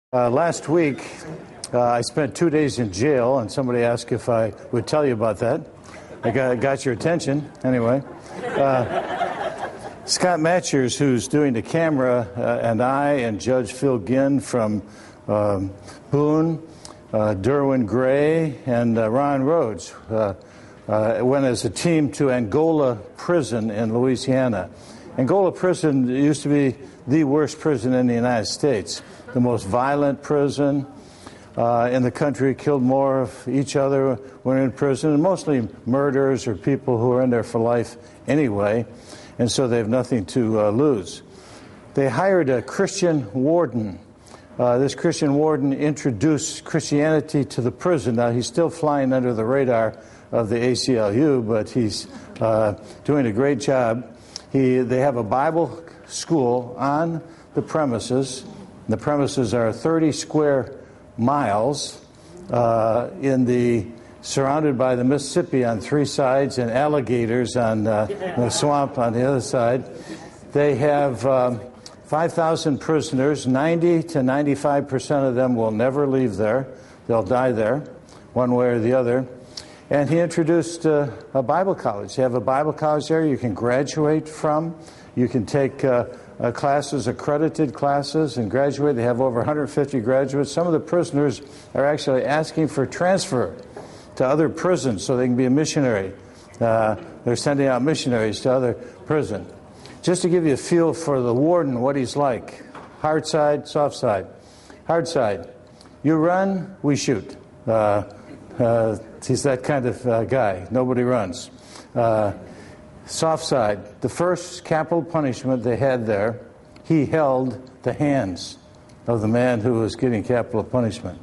Last week, I spent 2 days in jail, and somebody asked if I would tell you about that. I got your attention, anyway. Scott Matchers, who's doing the camera, and I, and Judge Phil Ginn from Boone, Derwin Gray, and Ron Rhodes went as a team to Angola Prison in Louisiana. Angola Prison used to be the worst prison in the United States, the most violent prison in the country, killed more of each other when in prison, and mostly murderers or people who are in there for life anyway, and so they have nothing to lose. They hired a Christian warden. This Christian warden introduced Christianity to the prison. Now, he's still flying under the radar of the ACLU, but he's doing a great job. They have a Bible school on the premises. The premises are 30 square miles surrounded by the Mississippi on three sides and alligators on the swamp on the other side. They have 5,000 prisoners. 90 to 95% of them will never leave there. They'll die there, one way or the other. And he introduced a Bible college. They have a Bible college there you can graduate from. You can take classes, accredited classes, and graduate. They have over 150 graduates. Some of the prisoners are actually asking for transfer to other prisons so they can be a missionary. They're sending out missionaries to other prisons. Just to give you a feel for the warden, what he's like. Hard side, soft side. Hard side. You run, we shoot. He's that kind of guy. Nobody runs. Soft side. The first capital punishment they had there, he held the hands of the man who was getting capital punishment.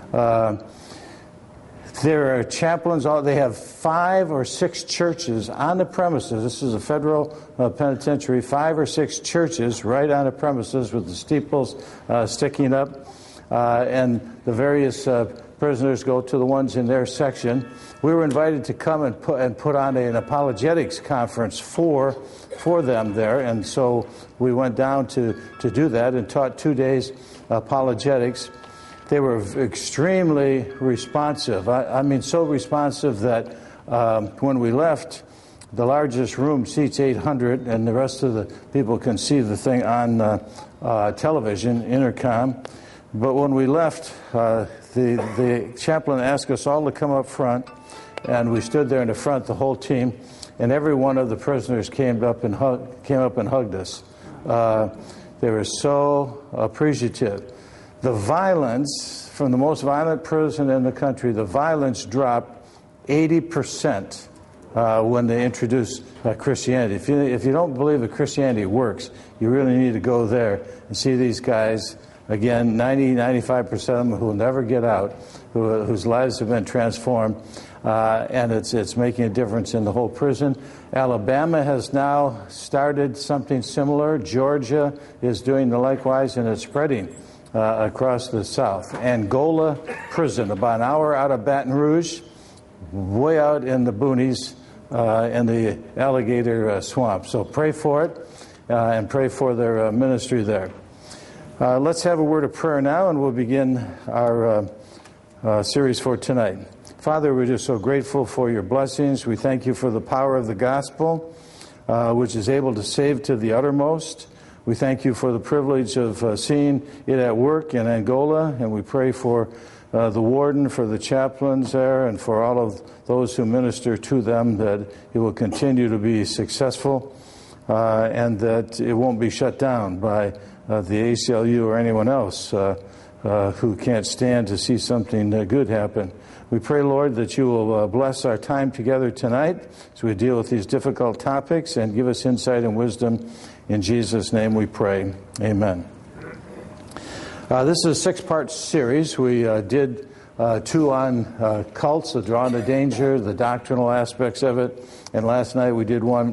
There are chaplains. They have 5 or 6 churches on the premises. This is a federal penitentiary. 5 or 6 churches right on the premises with the steeples sticking up. And the various prisoners go to the ones in their section. We were invited to come and put on an apologetics conference for them there, and so we went down to do that and taught 2 days apologetics. They were extremely responsive. I mean, so responsive that when we left, the largest room seats 800, and the rest of the people can see the thing on television, intercom. But when we left, the chaplain asked us all to come up front, and we stood there in the front, the whole team, and every one of the prisoners came up and hugged us. They were so appreciative. The violence, from the most violent prison in the country, the violence dropped 80% when they introduced Christianity. If you don't believe that Christianity works, you really need to go there and see these guys. Again, 90-95% of them who will never get out, whose lives have been transformed, and it's making a difference in the whole prison. Alabama has now started something similar. Georgia is doing the likewise, and it's spreading across the South. Angola Prison, about an hour out of Baton Rouge, way out in the boonies, in the alligator swamp. So pray for it, and pray for their ministry there. Let's have a word of prayer now, and we'll begin our series for tonight. Father, we're just so grateful for your blessings. We thank you for the power of the gospel, which is able to save to the uttermost. We thank you for the privilege of seeing it at work in Angola, and we pray for the warden, for the chaplains there, and for all of those who minister to them, that it will continue to be successful, and that it won't be shut down by the ACLU or anyone else who can't stand to see something good happen. We pray, Lord, that you will bless our time together tonight as we deal with these difficult topics and give us insight and wisdom. In Jesus' name we pray. Amen. This is a 6-part series. We did 2 on cults, the draw to danger, the doctrinal aspects of it, and last week we did one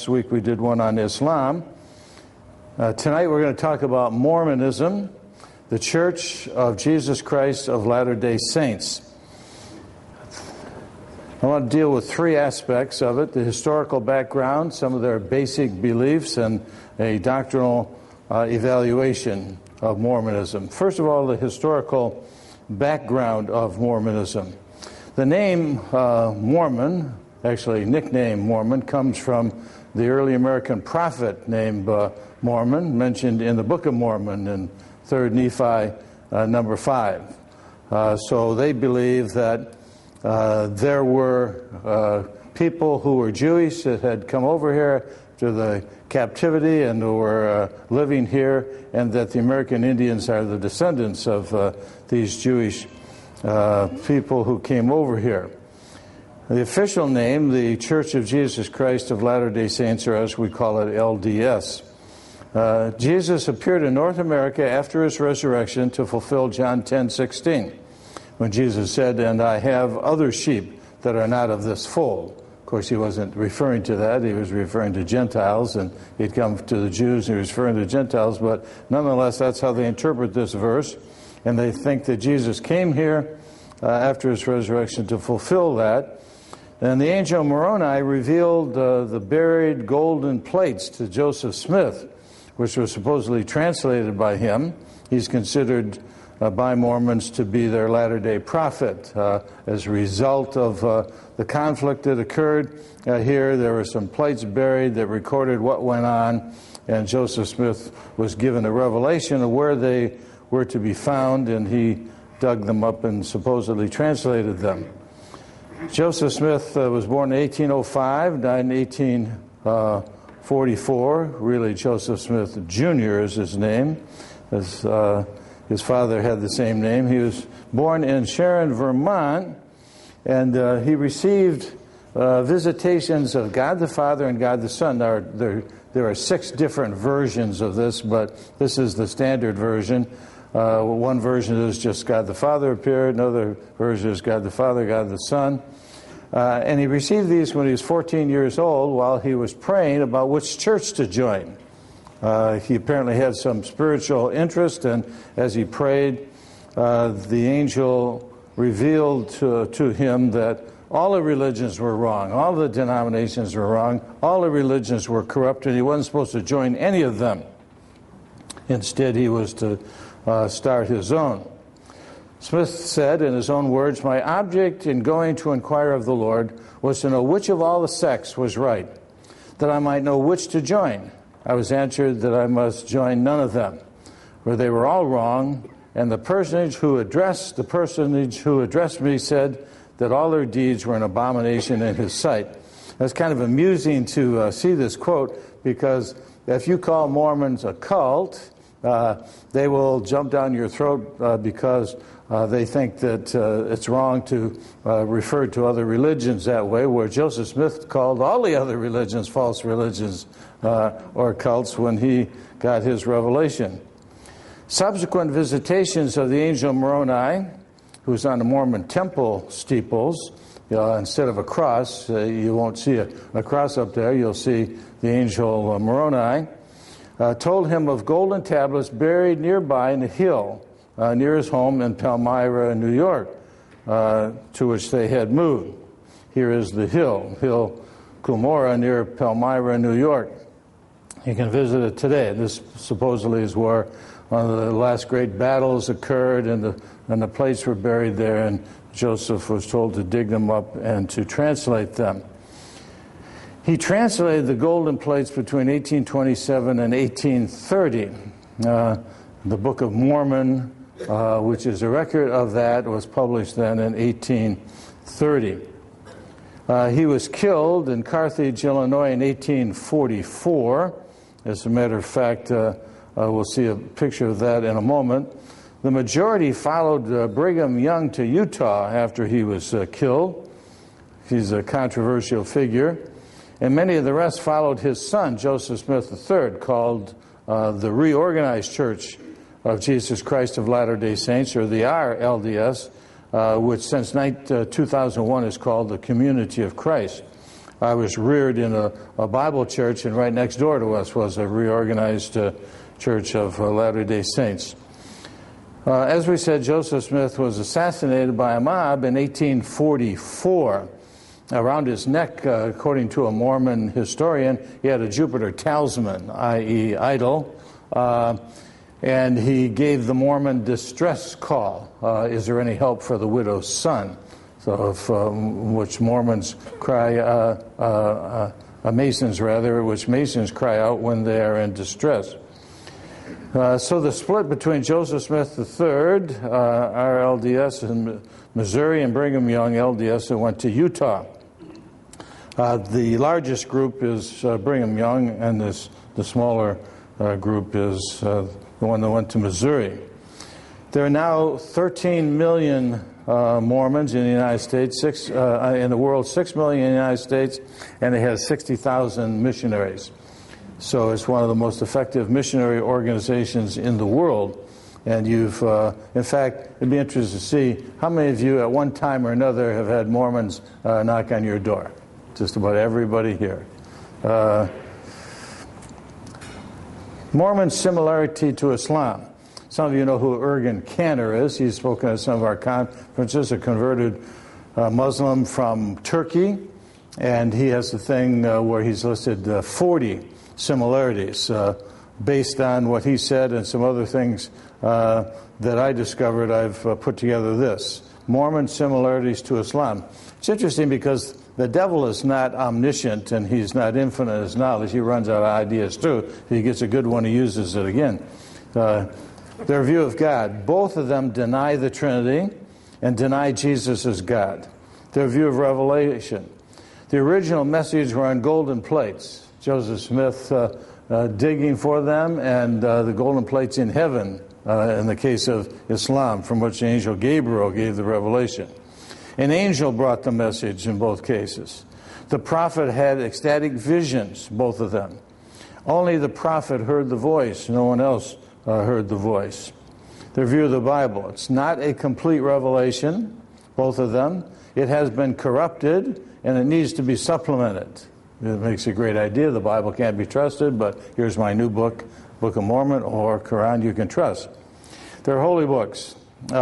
on Islam. Tonight we're going to talk about Mormonism, the Church of Jesus Christ of Latter-day Saints. I want to deal with 3 aspects of it: the historical background, some of their basic beliefs, and a doctrinal evaluation of Mormonism. First of all, the historical background of Mormonism. The name Mormon, actually nickname Mormon, comes from the early American prophet named Mormon, mentioned in the Book of Mormon in 3 Nephi number 5. So they believe that there were people who were Jewish that had come over here to the captivity and who were living here, and that the American Indians are the descendants of these Jewish people who came over here. The official name, the Church of Jesus Christ of Latter-day Saints, or as we call it, LDS. Jesus appeared in North America after his resurrection to fulfill John 10:16, when Jesus said, "And I have other sheep that are not of this fold." Of course, he wasn't referring to that. He was referring to Gentiles, and he'd come to the Jews, and he was referring to Gentiles. But nonetheless, that's how they interpret this verse. And they think that Jesus came here after his resurrection to fulfill that. And the angel Moroni revealed the buried golden plates to Joseph Smith, which was supposedly translated by him. He's considered by Mormons to be their latter-day prophet. As a result of the conflict that occurred here, there were some plates buried that recorded what went on, and Joseph Smith was given a revelation of where they were to be found, and he dug them up and supposedly translated them. Joseph Smith was born in 1805, died in 1844. Really, Joseph Smith Jr. is his name. His father had the same name. He was born in Sharon, Vermont, and he received visitations of God the Father and God the Son. There are 6 different versions of this, but this is the standard version. One version is just God the Father appeared. Another version is God the Father, God the Son. And he received these when he was 14 years old while he was praying about which church to join. He apparently had some spiritual interest, and as he prayed, the angel revealed to him that all the religions were wrong, all the denominations were wrong, all the religions were corrupt, and he wasn't supposed to join any of them. Instead, he was to start his own. Smith said in his own words, "My object in going to inquire of the Lord was to know which of all the sects was right, that I might know which to join. I was answered that I must join none of them, for they were all wrong, and the personage who addressed me said that all their deeds were an abomination in his sight." It's kind of amusing to see this quote, because if you call Mormons a cult, they will jump down your throat because they think that it's wrong to refer to other religions that way, where Joseph Smith called all the other religions false religions or cults when he got his revelation. Subsequent visitations of the angel Moroni, who's on the Mormon temple steeples, instead of a cross, you won't see a cross up there, you'll see the angel Moroni, told him of golden tablets buried nearby in a hill near his home in Palmyra, New York, to which they had moved. Here is the Hill Cumorah near Palmyra, New York. You can visit it today. This supposedly is where one of the last great battles occurred, and the plates were buried there, and Joseph was told to dig them up and to translate them. He translated the golden plates between 1827 and 1830. The Book of Mormon, which is a record of that, was published then in 1830. He was killed in Carthage, Illinois in 1844. As a matter of fact, we'll see a picture of that in a moment. The majority followed Brigham Young to Utah after he was killed. He's a controversial figure. And many of the rest followed his son, Joseph Smith III, called the Reorganized Church of Jesus Christ of Latter-day Saints, or the RLDS, which since 2001 is called the Community of Christ. I was reared in a Bible church, and right next door to us was a Reorganized Church of Latter-day Saints. As we said, Joseph Smith was assassinated by a mob in 1844. Around his neck, according to a Mormon historian, he had a Jupiter talisman, i.e. idol, and he gave the Mormon distress call. Is there any help for the widow's son? So, which Mormons cry, Masons rather, which Masons cry out when they are in distress. So the split between Joseph Smith III, RLDS in Missouri, and Brigham Young LDS that went to Utah. The largest group is Brigham Young, and the smaller group is the one that went to Missouri. There are now 13 million Mormons in the United States, in the world, 6 million in the United States, and it has 60,000 missionaries. So it's one of the most effective missionary organizations in the world. And you've, in fact, it'd be interesting to see how many of you at one time or another have had Mormons knock on your door. Just about everybody here. Mormon similarity to Islam. Some of you know who Ergen Cantor is. He's spoken at some of our conferences, a converted Muslim from Turkey. And he has the thing where he's listed 40 similarities based on what he said and some other things that I discovered. I've put together this. Mormon similarities to Islam. It's interesting because the devil is not omniscient and he's not infinite in his knowledge. He runs out of ideas too. If he gets a good one, he uses it again. Their view of God. Both of them deny the Trinity and deny Jesus as God. Their view of Revelation. The original message were on golden plates. Joseph Smith digging for them, and the golden plates in heaven, in the case of Islam, from which the angel Gabriel gave the revelation. An angel brought the message in both cases. The prophet had ecstatic visions, both of them. Only the prophet heard the voice. No one else heard the voice. Their view of the Bible. It's not a complete revelation, both of them. It has been corrupted, and it needs to be supplemented. It makes a great idea. The Bible can't be trusted, but here's my new book, Book of Mormon or Quran you can trust. They're holy books.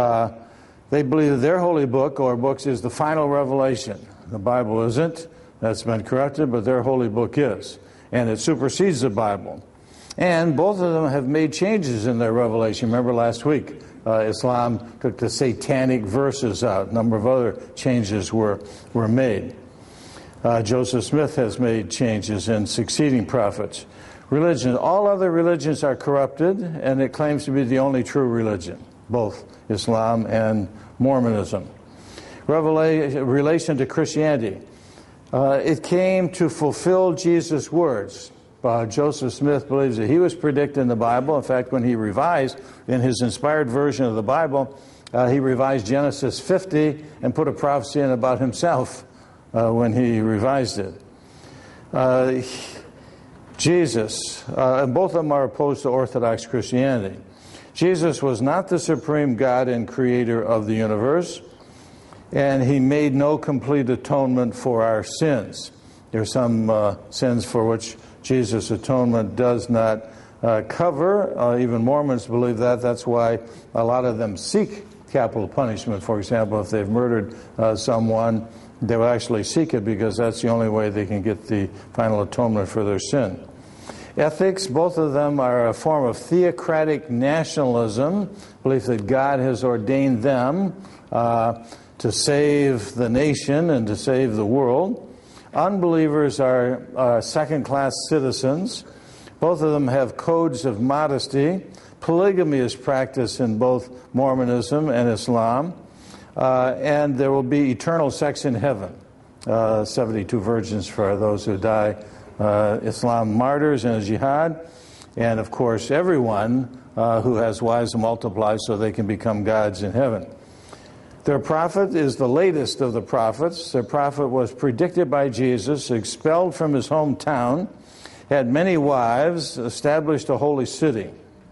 They believe that their holy book or books is the final revelation. The Bible isn't. That's been corrupted, but their holy book is. And it supersedes the Bible. And both of them have made changes in their revelation. Remember last week, Islam took the satanic verses out. A number of other changes were made. Joseph Smith has made changes in succeeding prophets. Religion. All other religions are corrupted, and it claims to be the only true religion, both Islam and Mormonism. Relation to Christianity. It came to fulfill Jesus' words. Joseph Smith believes that he was predicted in the Bible. In fact, when he revised in his inspired version of the Bible, he revised Genesis 50 and put a prophecy in about himself when he revised it. Jesus, and both of them are opposed to Orthodox Christianity. Jesus was not the supreme God and creator of the universe, and he made no complete atonement for our sins. There are some sins for which Jesus' atonement does not cover. Even Mormons believe that. That's why a lot of them seek capital punishment. For example, if they've murdered someone, they will actually seek it because that's the only way they can get the final atonement for their sin. Ethics, both of them are a form of theocratic nationalism, belief that God has ordained them to save the nation and to save the world. Unbelievers are second-class citizens. Both of them have codes of modesty. Polygamy is practiced in both Mormonism and Islam. And there will be eternal sex in heaven. 72 virgins for those who die. Islam martyrs in a jihad. And, of course, everyone who has wives multiply so they can become gods in heaven. Their prophet is the latest of the prophets. Their prophet was predicted by Jesus, expelled from his hometown, had many wives, established a holy city,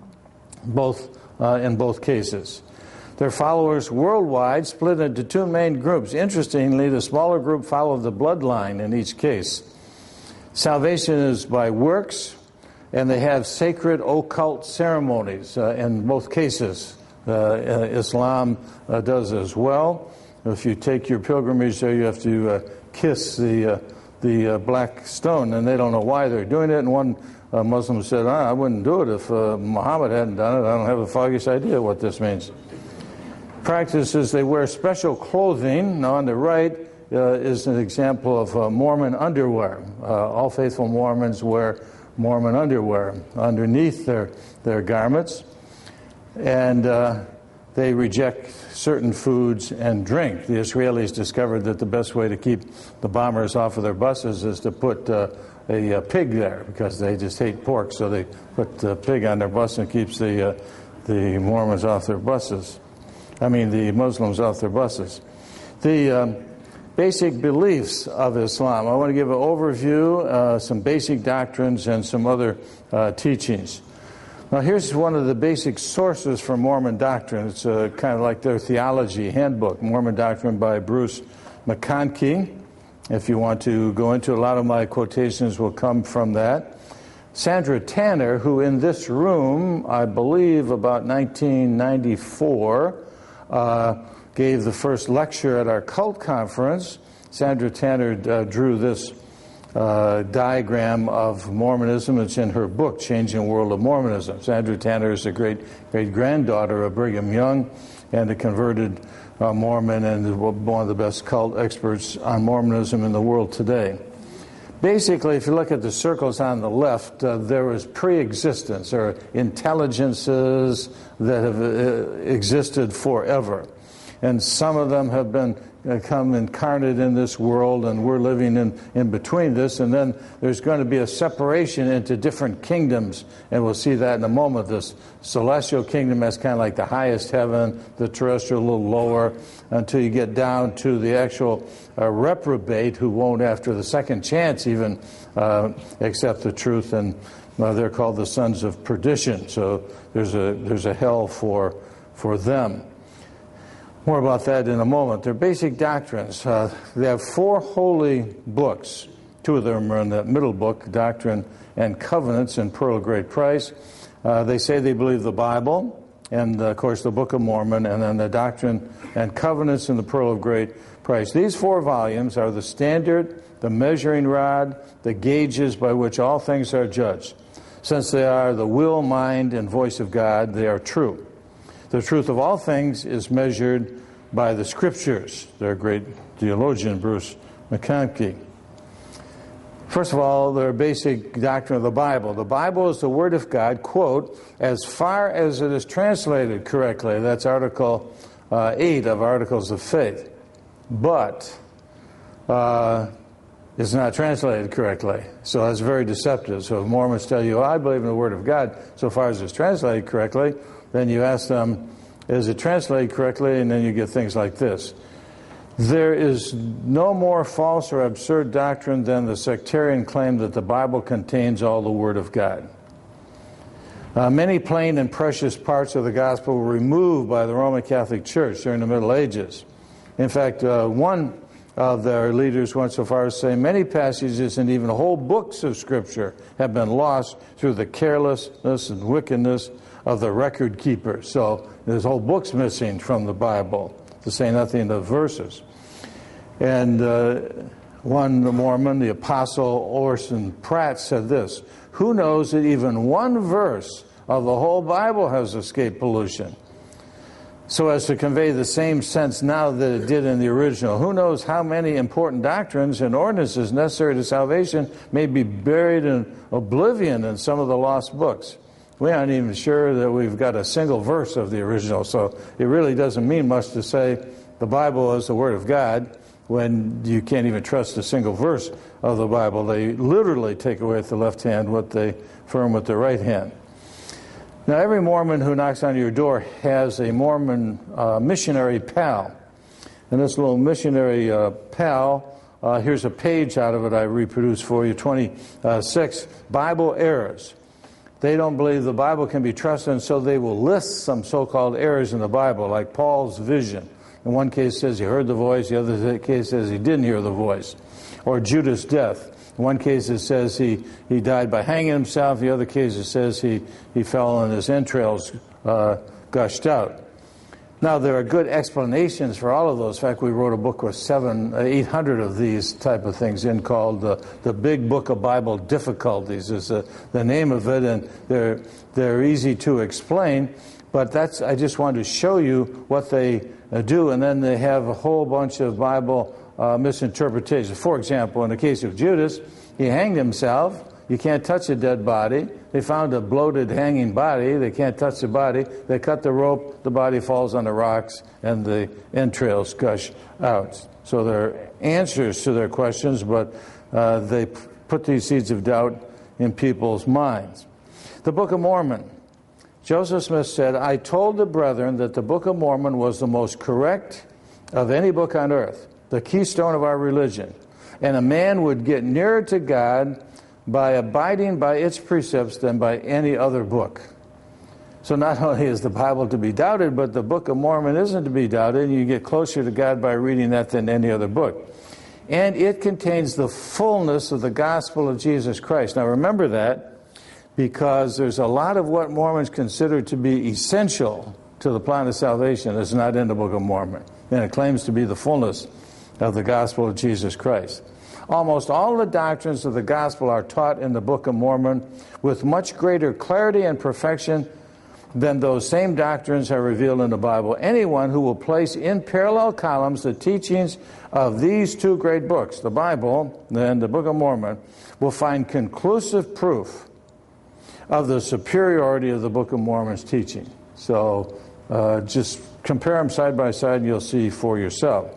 in both cases. Their followers worldwide split into two main groups. Interestingly, the smaller group followed the bloodline in each case. Salvation is by works, and they have sacred occult ceremonies in both cases. Islam does as well. If you take your pilgrimage there, you have to kiss the the black stone, and they don't know why they're doing it. And one Muslim said, I wouldn't do it if Muhammad hadn't done it. I don't have the foggiest idea what this means. Practices, they wear special clothing. Now on the right is an example of Mormon underwear. All faithful Mormons wear Mormon underwear underneath their garments. And they reject certain foods and drink. The Israelis discovered that the best way to keep the bombers off of their buses is to put a pig there, because they just hate pork, so they put the pig on their bus and keeps the Mormons off their buses. The Muslims off their buses. The basic beliefs of Islam. I want to give an overview, some basic doctrines, and some other teachings. Now, here's one of the basic sources for Mormon doctrine. It's kind of like their theology handbook, Mormon Doctrine by Bruce McConkie. If you want to go into, a lot of my quotations will come from that. Sandra Tanner, who in this room, I believe about 1994, gave the first lecture at our cult conference. Sandra Tanner drew this diagram of Mormonism. It's in her book, Changing World of Mormonism. Sandra Tanner is a great-granddaughter of Brigham Young and a converted Mormon, and one of the best cult experts on Mormonism in the world today. Basically, if you look at the circles on the left, there is pre-existence, or intelligences that have existed forever. And some of them have come incarnate in this world, and we're living in between this. And then there's going to be a separation into different kingdoms, and we'll see that in a moment. This celestial kingdom is kind of like the highest heaven, the terrestrial a little lower, until you get down to the actual reprobate who won't, after the second chance, even accept the truth, and they're called the sons of perdition. So there's a hell for them. More about that in a moment. Their basic doctrines. They have 4 holy books. 2 of them are in the middle book, Doctrine and Covenants and Pearl of Great Price. They say they believe the Bible and, of course, the Book of Mormon, and then the Doctrine and Covenants and the Pearl of Great Price. These 4 volumes are the standard, the measuring rod, the gauges by which all things are judged. Since they are the will, mind, and voice of God, they are true. The truth of all things is measured by the Scriptures. Their great theologian, Bruce McConkie. First of all, their basic doctrine of the Bible. The Bible is the Word of God, quote, as far as it is translated correctly. That's Article 8 of Articles of Faith. But it's not translated correctly. So that's very deceptive. So if Mormons tell you, I believe in the Word of God so far as it's translated correctly, then you ask them, is it translated correctly? And then you get things like this. There is no more false or absurd doctrine than the sectarian claim that the Bible contains all the Word of God. Many plain and precious parts of the gospel were removed by the Roman Catholic Church during the Middle Ages. In fact, one of their leaders went so far as to say many passages and even whole books of Scripture have been lost through the carelessness and wickedness of the record keepers. So there's whole books missing from the Bible, to say nothing of verses. And one Mormon, the Apostle Orson Pratt, said this: who knows that even one verse of the whole Bible has escaped pollution, so as to convey the same sense now that it did in the original? Who knows how many important doctrines and ordinances necessary to salvation may be buried in oblivion in some of the lost books? We aren't even sure that we've got a single verse of the original, so it really doesn't mean much to say the Bible is the Word of God when you can't even trust a single verse of the Bible. They literally take away with the left hand what they affirm with the right hand. Now, every Mormon who knocks on your door has a Mormon missionary pal. And this little missionary pal, here's a page out of it I reproduced for you, 26, Bible errors. They don't believe the Bible can be trusted, and so they will list some so-called errors in the Bible, like Paul's vision. In one case it says he heard the voice, the other case says he didn't hear the voice. Or Judas' death. In one case it says he died by hanging himself, the other case it says he fell and his entrails gushed out. Now, there are good explanations for all of those. In fact, we wrote a book with 800 of these type of things in called The Big Book of Bible Difficulties is the name of it, and they're easy to explain. But I just wanted to show you what they do, and then they have a whole bunch of Bible misinterpretations. For example, in the case of Judas, he hanged himself. You can't touch a dead body. They found a bloated hanging body. They can't touch the body. They cut the rope. The body falls on the rocks, and the entrails gush out. So there are answers to their questions, but they put these seeds of doubt in people's minds. The Book of Mormon. Joseph Smith said, "I told the brethren that the Book of Mormon was the most correct of any book on earth, the keystone of our religion, and a man would get nearer to God by abiding by its precepts than by any other book." So not only is the Bible to be doubted, but the Book of Mormon isn't to be doubted. You get closer to God by reading that than any other book. And it contains the fullness of the gospel of Jesus Christ. Now remember that, because there's a lot of what Mormons consider to be essential to the plan of salvation that's not in the Book of Mormon. And it claims to be the fullness of the gospel of Jesus Christ. Almost all the doctrines of the gospel are taught in the Book of Mormon with much greater clarity and perfection than those same doctrines are revealed in the Bible. Anyone who will place in parallel columns the teachings of these two great books, the Bible and the Book of Mormon, will find conclusive proof of the superiority of the Book of Mormon's teaching. So just compare them side by side and you'll see for yourself.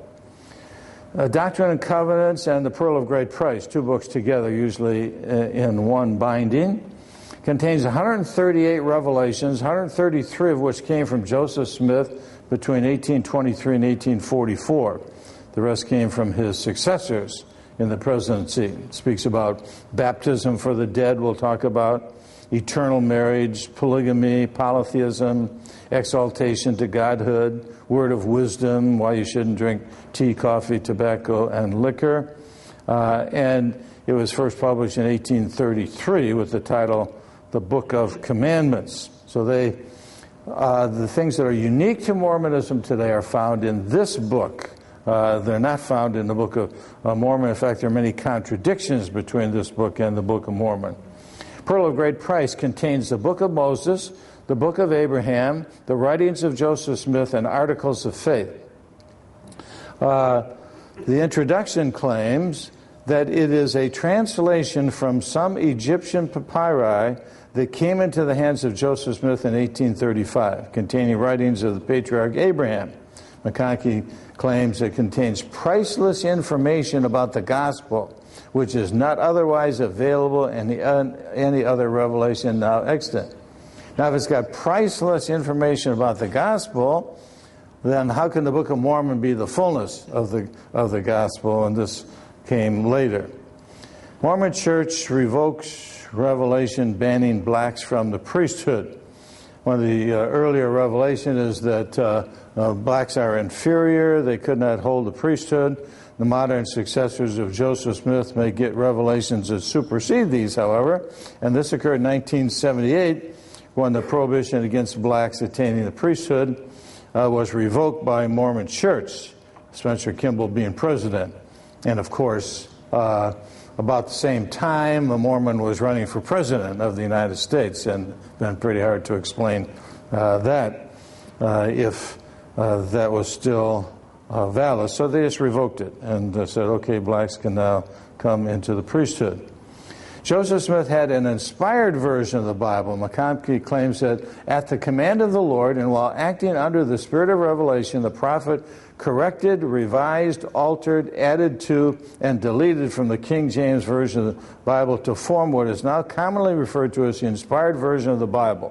Doctrine and Covenants and The Pearl of Great Price, two books together, usually in one binding, contains 138 revelations, 133 of which came from Joseph Smith between 1823 and 1844. The rest came from his successors in the presidency. It speaks about baptism for the dead, we'll talk about, eternal marriage, polygamy, polytheism, exaltation to godhood, word of wisdom, why you shouldn't drink tea, coffee, tobacco, and liquor. And it was first published in 1833 with the title The Book of Commandments. So the things that are unique to Mormonism today are found in this book. They're not found in the Book of Mormon. In fact, there are many contradictions between this book and the Book of Mormon. Pearl of Great Price contains the Book of Moses, the Book of Abraham, the writings of Joseph Smith, and articles of faith. The introduction claims that it is a translation from some Egyptian papyri that came into the hands of Joseph Smith in 1835, containing writings of the patriarch Abraham. McConkie claims it contains priceless information about the gospel, which is not otherwise available in any other revelation now extant. Now, if it's got priceless information about the gospel, then how can the Book of Mormon be the fullness of the gospel? And this came later. Mormon Church revokes revelation banning blacks from the priesthood. One of the earlier revelation is that blacks are inferior, they could not hold the priesthood. The modern successors of Joseph Smith may get revelations that supersede these, however, and this occurred in 1978 when the prohibition against blacks attaining the priesthood was revoked by Mormon Church, Spencer Kimball being president. And of course, about the same time, a Mormon was running for president of the United States, and it's been pretty hard to explain that if that was still valid. So they just revoked it and said, okay, blacks can now come into the priesthood. Joseph Smith had an inspired version of the Bible. McConkie claims that at the command of the Lord and while acting under the spirit of revelation, the prophet corrected, revised, altered, added to, and deleted from the King James Version of the Bible to form what is now commonly referred to as the inspired version of the Bible,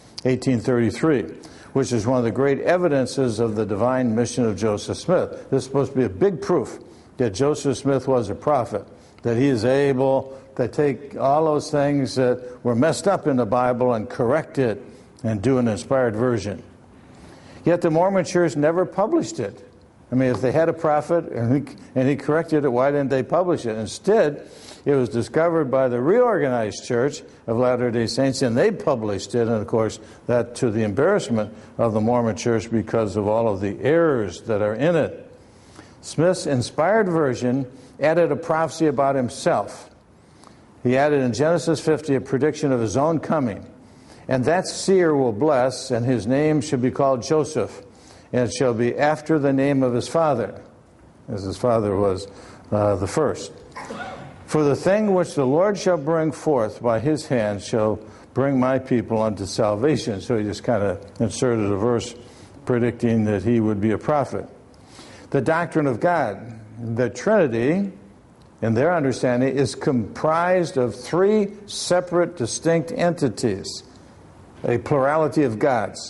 1833, which is one of the great evidences of the divine mission of Joseph Smith. This is supposed to be a big proof that Joseph Smith was a prophet, that he is able to take all those things that were messed up in the Bible and correct it and do an inspired version. Yet the Mormon Church never published it. I mean, if they had a prophet and he corrected it, why didn't they publish it? Instead, it was discovered by the reorganized Church of Latter-day Saints, and they published it, and of course, that to the embarrassment of the Mormon Church because of all of the errors that are in it. Smith's inspired version added a prophecy about himself. He added in Genesis 50 a prediction of his own coming. And that seer will bless, and his name shall be called Joseph, and it shall be after the name of his father, as his father was the first. For the thing which the Lord shall bring forth by his hand shall bring my people unto salvation. So he just kind of inserted a verse predicting that he would be a prophet. The doctrine of God, the Trinity, in their understanding, is comprised of three separate, distinct entities, a plurality of gods.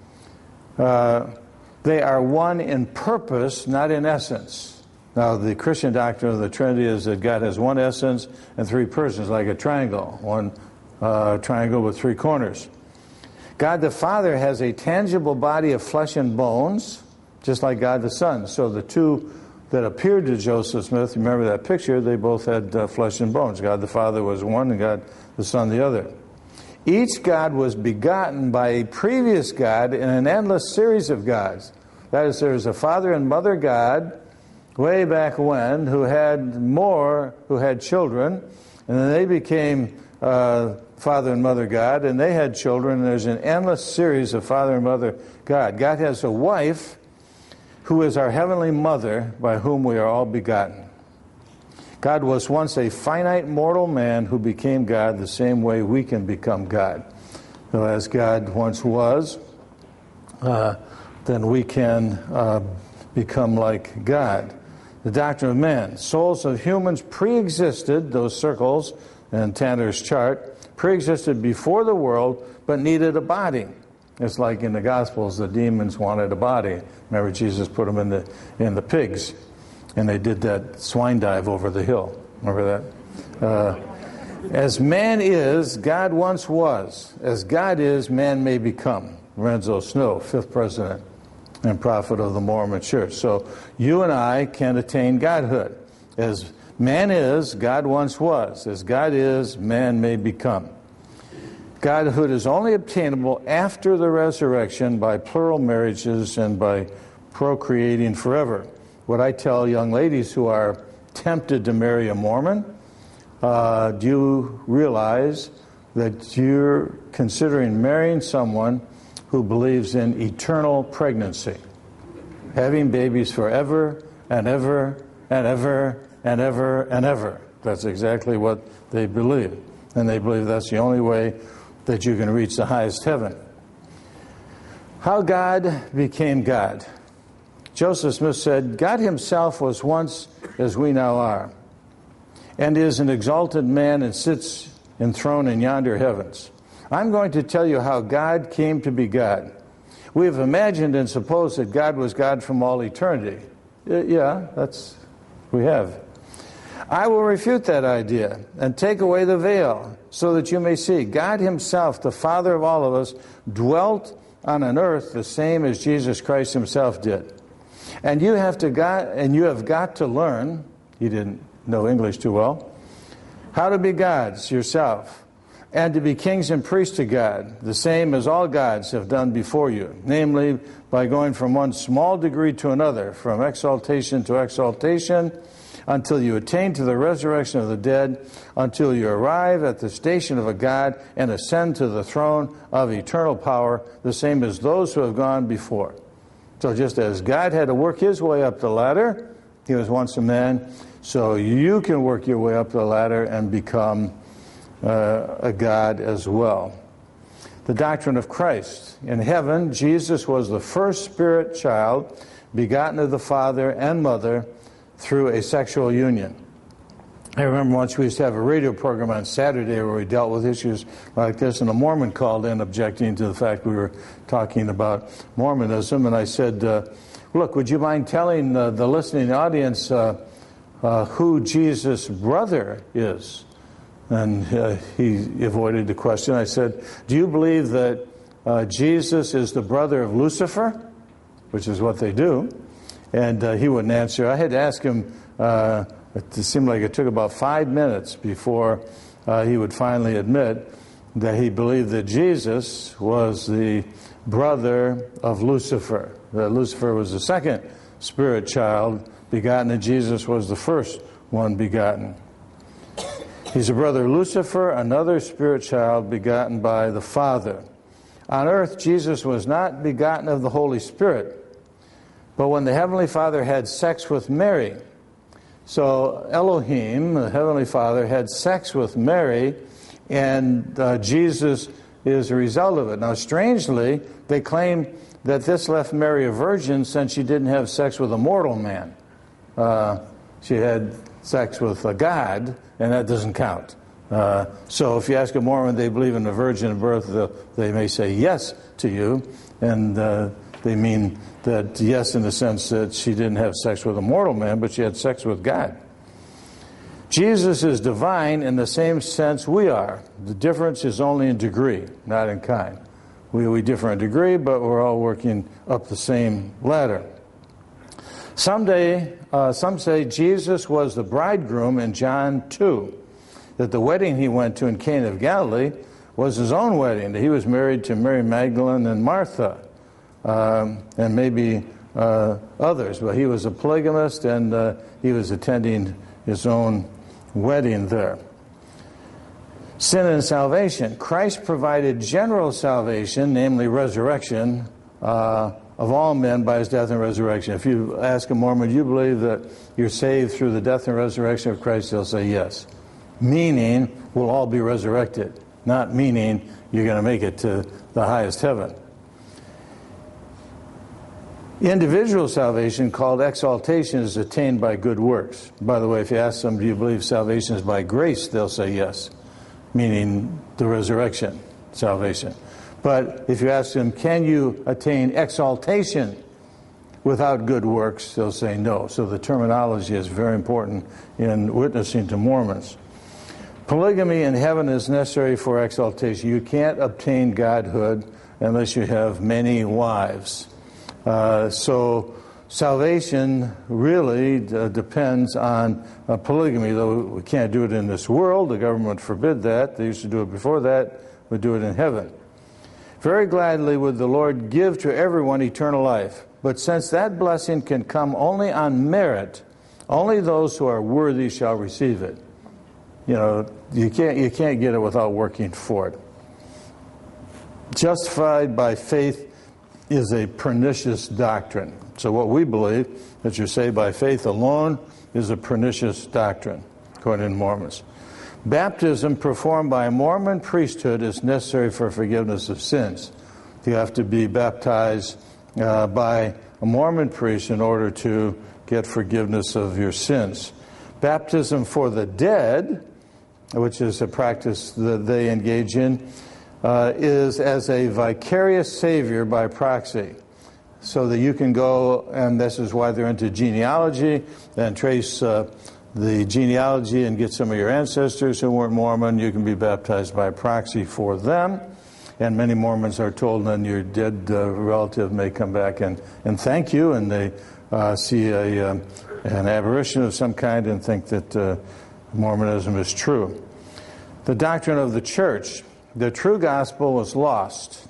They are one in purpose, not in essence. Now, the Christian doctrine of the Trinity is that God has one essence and three persons, like a triangle, one triangle with three corners. God the Father has a tangible body of flesh and bones, just like God the Son. So the two that appeared to Joseph Smith, remember that picture, they both had flesh and bones. God the Father was one and God the Son the other. Each God was begotten by a previous God in an endless series of gods. That is, there is a father and mother God way back when who had children, and then they became father and mother God, and they had children, and there's an endless series of father and mother God. God has a wife who is our heavenly mother by whom we are all begotten. God was once a finite mortal man who became God the same way we can become God. So as God once was, then we can become like God. The doctrine of man. Souls of humans pre-existed, those circles in Tanner's chart, pre-existed before the world, but needed a body. It's like in the Gospels, the demons wanted a body. Remember, Jesus put them in the pigs, and they did that swine dive over the hill. Remember that? As man is, God once was. As God is, man may become. Lorenzo Snow, 5th president and prophet of the Mormon Church. So you and I can attain godhood. As man is, God once was. As God is, man may become. Godhood is only obtainable after the resurrection by plural marriages and by procreating forever. What I tell young ladies who are tempted to marry a Mormon, do you realize that you're considering marrying someone who believes in eternal pregnancy, having babies forever and ever and ever and ever and ever? That's exactly what they believe. And they believe that's the only way that you can reach the highest heaven. How God became God. Joseph Smith said, God himself was once as we now are, and is an exalted man and sits enthroned in yonder heavens. I'm going to tell you how God came to be God. We have imagined and supposed that God was God from all eternity. Yeah, we have. I will refute that idea and take away the veil so that you may see. God himself, the Father of all of us, dwelt on an earth the same as Jesus Christ himself did. And you have got to learn, you didn't know English too well, how to be gods yourself, and to be kings and priests to God, the same as all gods have done before you, namely by going from one small degree to another, from exaltation to exaltation, until you attain to the resurrection of the dead, until you arrive at the station of a God and ascend to the throne of eternal power, the same as those who have gone before. So just as God had to work his way up the ladder, he was once a man, so you can work your way up the ladder and become a God as well. The doctrine of Christ. In heaven, Jesus was the first spirit child begotten of the Father and Mother through a sexual union. I remember once we used to have a radio program on Saturday where we dealt with issues like this, and a Mormon called in objecting to the fact we were talking about Mormonism, and I said, look, would you mind telling the listening audience who Jesus' brother is? And he avoided the question. I said, do you believe that Jesus is the brother of Lucifer? Which is what they do. And he wouldn't answer. I had to ask him, it seemed like it took about 5 minutes before he would finally admit that he believed that Jesus was the brother of Lucifer. That Lucifer was the second spirit child begotten, and Jesus was the first one begotten. He's a brother of Lucifer, another spirit child begotten by the Father. On earth, Jesus was not begotten of the Holy Spirit, but when the Heavenly Father had sex with Mary, so Elohim, the Heavenly Father, had sex with Mary, and Jesus is a result of it. Now, strangely, they claim that this left Mary a virgin since she didn't have sex with a mortal man. She had sex with a God, and that doesn't count. So if you ask a Mormon, they believe in the virgin birth, they may say yes to you, and they mean that yes in the sense that she didn't have sex with a mortal man, but she had sex with God. Jesus is divine in the same sense we are. The difference is only in degree, not in kind. We differ in degree, but we're all working up the same ladder. Some say Jesus was the bridegroom in John 2, that the wedding he went to in Cana of Galilee was his own wedding, that he was married to Mary Magdalene and Martha, and maybe others, but he was a polygamist, and he was attending his own wedding there. Sin and salvation. Christ provided general salvation, namely resurrection, of all men by his death and resurrection. If you ask a Mormon, do you believe that you're saved through the death and resurrection of Christ? They'll say yes. Meaning, we'll all be resurrected. Not meaning you're going to make it to the highest heaven. Individual salvation, called exaltation, is attained by good works. By the way, if you ask them, do you believe salvation is by grace? They'll say yes, meaning the resurrection, salvation. But if you ask them, can you attain exaltation without good works? They'll say no. So the terminology is very important in witnessing to Mormons. Polygamy in heaven is necessary for exaltation. You can't obtain godhood unless you have many wives. So salvation really depends on polygamy, though we can't do it in this world. The government forbid that. They used to do it before that. We do it in heaven. Very gladly would the Lord give to everyone eternal life. But since that blessing can come only on merit, only those who are worthy shall receive it. You know, you can't get it without working for it. Justified by faith is a pernicious doctrine. So what we believe, that you're saved by faith alone, is a pernicious doctrine, according to Mormons. Baptism performed by a Mormon priesthood is necessary for forgiveness of sins. You have to be baptized by a Mormon priest in order to get forgiveness of your sins. Baptism for the dead, which is a practice that they engage in, is as a vicarious savior by proxy. So that you can go, and this is why they're into genealogy, and trace the genealogy and get some of your ancestors who weren't Mormon. You can be baptized by proxy for them. And many Mormons are told then your dead relative may come back and thank you, and they see an apparition of some kind and think that Mormonism is true. The doctrine of the church. The true gospel was lost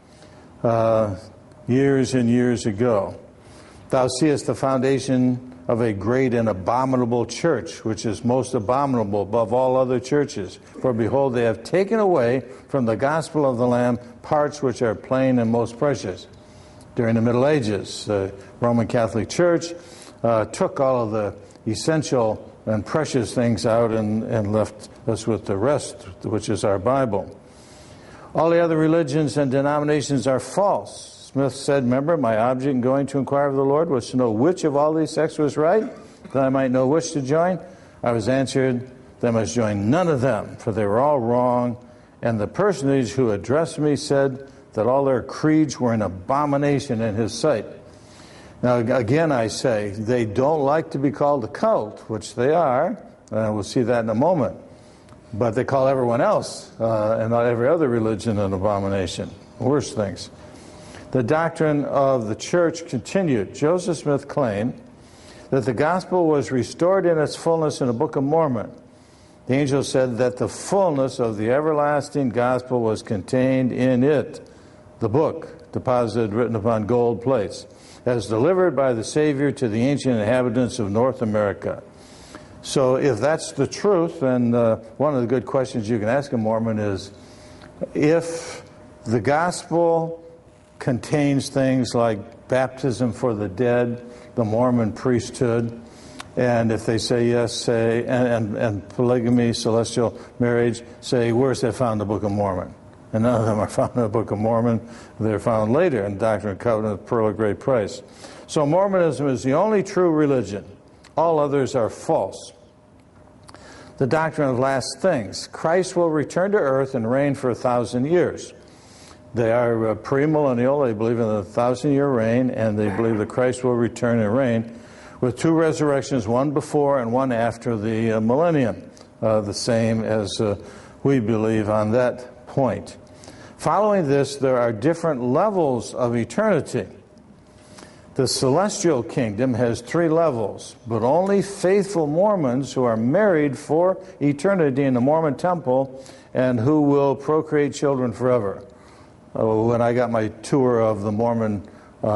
years and years ago. Thou seest the foundation of a great and abominable church, which is most abominable above all other churches. For behold, they have taken away from the gospel of the Lamb parts which are plain and most precious. During the Middle Ages, the Roman Catholic Church took all of the essential and precious things out and left us with the rest, which is our Bible. All the other religions and denominations are false. Smith said, remember, my object in going to inquire of the Lord was to know which of all these sects was right, that I might know which to join. I was answered, they must join none of them, for they were all wrong. And the personage who addressed me said that all their creeds were an abomination in his sight. Now, again, I say, they don't like to be called a cult, which they are. We'll see that in a moment. But they call everyone else and not every other religion an abomination. Worse things. The doctrine of the church continued. Joseph Smith claimed that the gospel was restored in its fullness in the Book of Mormon. The angel said that the fullness of the everlasting gospel was contained in it, the book, deposited written upon gold plates, as delivered by the Savior to the ancient inhabitants of North America. So if that's the truth, then one of the good questions you can ask a Mormon is, if the gospel contains things like baptism for the dead, the Mormon priesthood, and if they say yes, say, and polygamy, celestial marriage, say, where's that found in the Book of Mormon? And none of them are found in the Book of Mormon. They're found later in Doctrine and Covenant, Pearl of Great Price. So Mormonism is the only true religion. All others are false. The doctrine of last things. Christ will return to earth and reign for 1,000 years. They are premillennial. They believe in the 1,000-year reign, and they believe that Christ will return and reign with two resurrections, one before and one after the millennium, the same as we believe on that point. Following this, there are different levels of eternity. The celestial kingdom has 3 levels, but only faithful Mormons who are married for eternity in the Mormon temple and who will procreate children forever. When I got my tour of the Mormon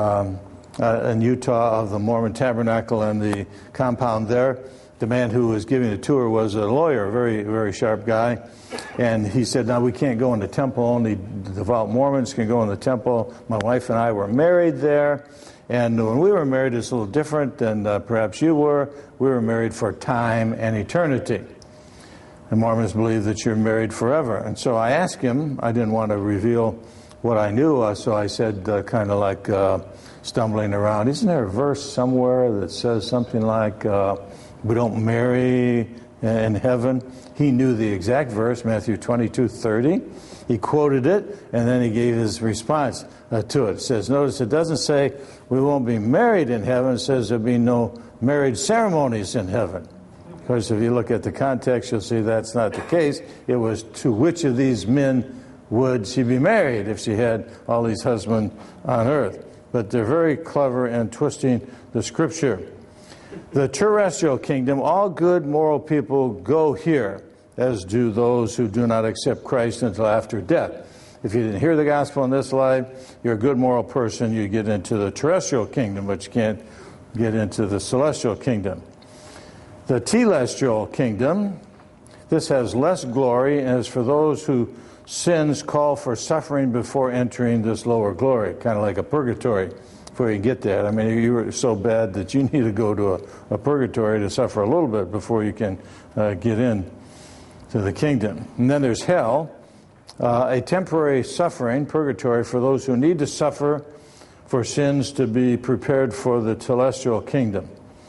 in Utah, of the Mormon Tabernacle and the compound there, the man who was giving the tour was a lawyer, a very, very sharp guy. And he said, now we can't go in the temple, only devout Mormons can go in the temple. My wife and I were married there. And when we were married, it's a little different than perhaps you were. We were married for time and eternity. And Mormons believe that you're married forever. And so I asked him, I didn't want to reveal what I knew, so I said, kind of like stumbling around, isn't there a verse somewhere that says something like, we don't marry in heaven? He knew the exact verse, Matthew 22:30. He quoted it, and then he gave his response to it. It says, notice it doesn't say we won't be married in heaven. It says there'll be no marriage ceremonies in heaven. Of course, if you look at the context, you'll see that's not the case. It was to which of these men would she be married if she had all these husbands on earth. But they're very clever in twisting the scripture. The terrestrial kingdom, all good moral people go here, as do those who do not accept Christ until after death. If you didn't hear the gospel in this life, you're a good moral person, you get into the terrestrial kingdom, but you can't get into the celestial kingdom. The telestial kingdom, this has less glory and is for those who sins call for suffering before entering this lower glory, kind of like a purgatory before you get there. I mean, you were so bad that you need to go to a purgatory to suffer a little bit before you can get in to the kingdom. And then there's hell, a temporary suffering, purgatory, for those who need to suffer for sins to be prepared for the celestial kingdom.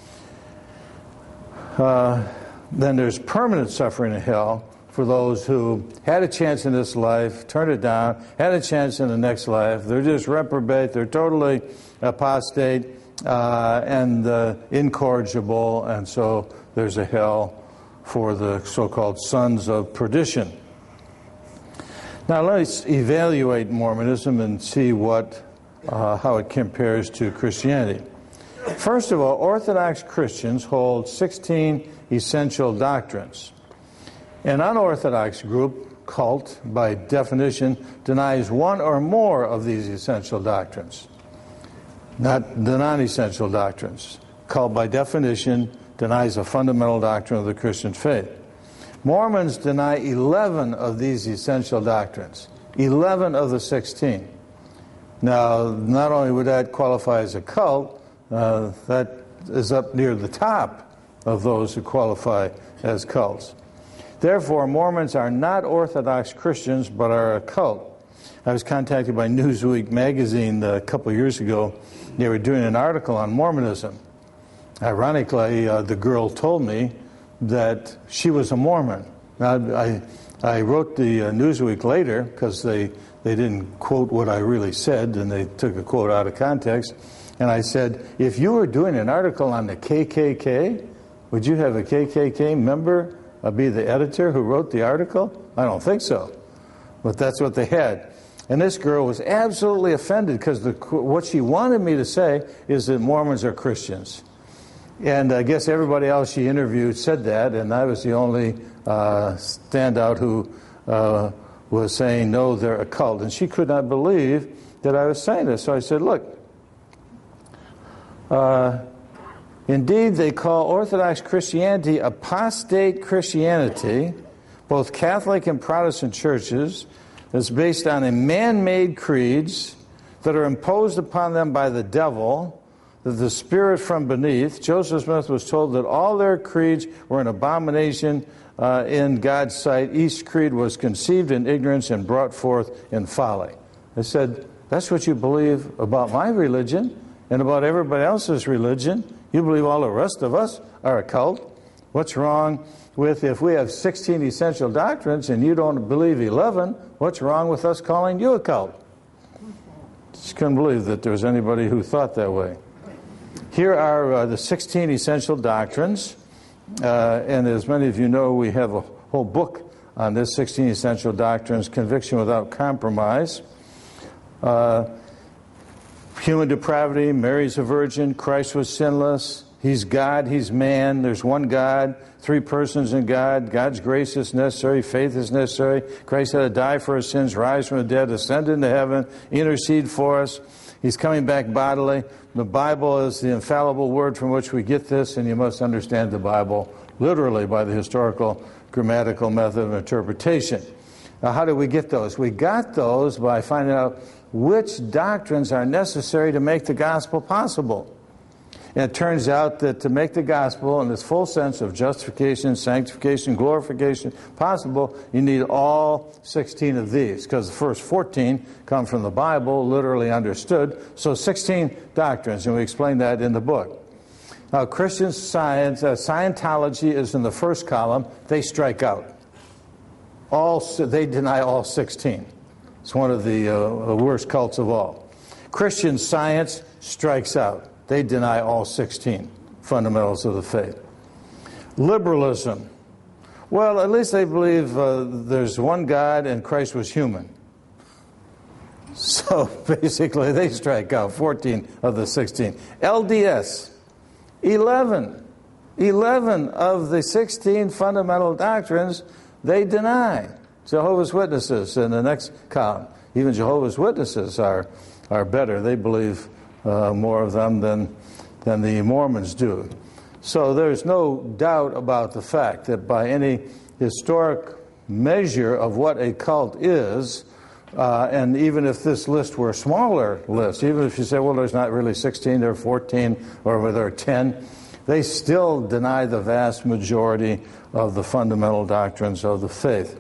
Then there's permanent suffering in hell for those who had a chance in this life, turned it down, had a chance in the next life. They're just reprobate, they're totally apostate and incorrigible, and so there's a hell for the so-called sons of perdition. Now let's evaluate Mormonism and see how it compares to Christianity. First of all, Orthodox Christians hold 16 essential doctrines. An unorthodox group, cult, by definition, denies one or more of these essential doctrines, not the non-essential doctrines. Cult, by definition, denies a fundamental doctrine of the Christian faith. Mormons deny 11 of these essential doctrines, 11 of the 16. Now, not only would that qualify as a cult, that is up near the top of those who qualify as cults. Therefore, Mormons are not Orthodox Christians, but are a cult. I was contacted by Newsweek magazine a couple of years ago. They were doing an article on Mormonism. Ironically, the girl told me that she was a Mormon. Now, I wrote the Newsweek later because they didn't quote what I really said, and they took a quote out of context. And I said, if you were doing an article on the KKK, would you have a KKK member be the editor who wrote the article? I don't think so. But that's what they had. And this girl was absolutely offended because what she wanted me to say is that Mormons are Christians. And I guess everybody else she interviewed said that, and I was the only standout who was saying, no, they're a cult. And she could not believe that I was saying this. So I said, look, indeed they call Orthodox Christianity apostate Christianity, both Catholic and Protestant churches, that's based on a man-made creeds that are imposed upon them by the devil, that the spirit from beneath. Joseph Smith was told that all their creeds were an abomination in God's sight. Each creed was conceived in ignorance and brought forth in folly. I said, that's what you believe about my religion and about everybody else's religion. You believe all the rest of us are a cult. What's wrong with, if we have 16 essential doctrines and you don't believe 11, what's wrong with us calling you a cult? Just couldn't believe that there was anybody who thought that way. Here are the 16 essential doctrines, and as many of you know, we have a whole book on this, 16 essential doctrines, Conviction Without Compromise. Human depravity, Mary's a virgin, Christ was sinless, He's God, He's man, there's one God, three persons in God, God's grace is necessary, faith is necessary, Christ had to die for our sins, rise from the dead, ascend into heaven, intercede for us, He's coming back bodily. The Bible is the infallible word from which we get this, and you must understand the Bible literally by the historical grammatical method of interpretation. Now, how did we get those? We got those by finding out which doctrines are necessary to make the gospel possible. And it turns out that to make the gospel in its full sense of justification, sanctification, glorification possible, you need all 16 of these, because the first 14 come from the Bible, literally understood. So 16 doctrines, and we explain that in the book. Now, Christian Science, Scientology is in the first column. They strike out. They deny all 16. It's one of the worst cults of all. Christian Science strikes out. They deny all 16 fundamentals of the faith. Liberalism. Well, at least they believe there's one God and Christ was human. So basically they strike out 14 of the 16. LDS. 11 of the 16 fundamental doctrines they deny. Jehovah's Witnesses in the next column. Even Jehovah's Witnesses are better. They believe more of them than the Mormons do. So there's no doubt about the fact that by any historic measure of what a cult is, and even if this list were a smaller list, even if you say, well, there's not really 16, there are 14, or there are 10, they still deny the vast majority of the fundamental doctrines of the faith.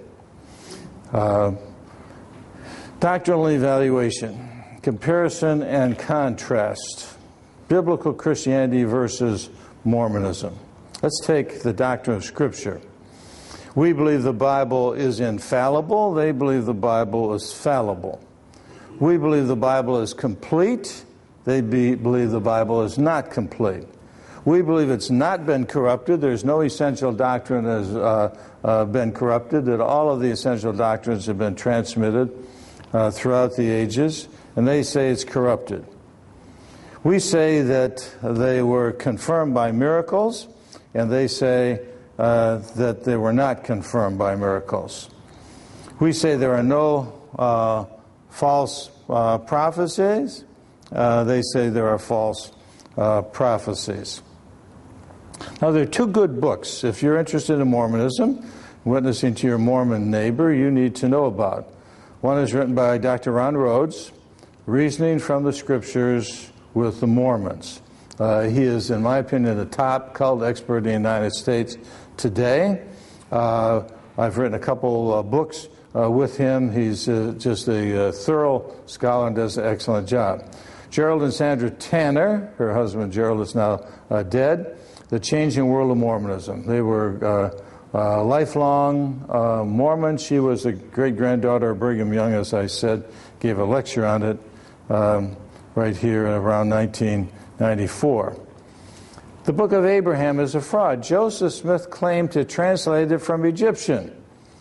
Doctrinal evaluation. Comparison and contrast. Biblical Christianity versus Mormonism. Let's take the doctrine of Scripture. We believe the Bible is infallible. They believe the Bible is fallible. We believe the Bible is complete. They believe the Bible is not complete. We believe it's not been corrupted. There's no essential doctrine that has been corrupted, that all of the essential doctrines have been transmitted throughout the ages. And they say it's corrupted. We say that they were confirmed by miracles, and they say that they were not confirmed by miracles. We say there are no false prophecies. They say there are false prophecies. Now, there are two good books. If you're interested in Mormonism, witnessing to your Mormon neighbor, you need to know about. One is written by Dr. Ron Rhodes, Reasoning from the Scriptures with the Mormons. He is, in my opinion, the top cult expert in the United States today. I've written a couple books with him. He's just a thorough scholar and does an excellent job. Gerald and Sandra Tanner, her husband Gerald is now dead, The Changing World of Mormonism. They were lifelong Mormons. She was a great-granddaughter of Brigham Young, as I said, gave a lecture on it right here around 1994. The Book of Abraham is a fraud. Joseph Smith claimed to translate it from Egyptian.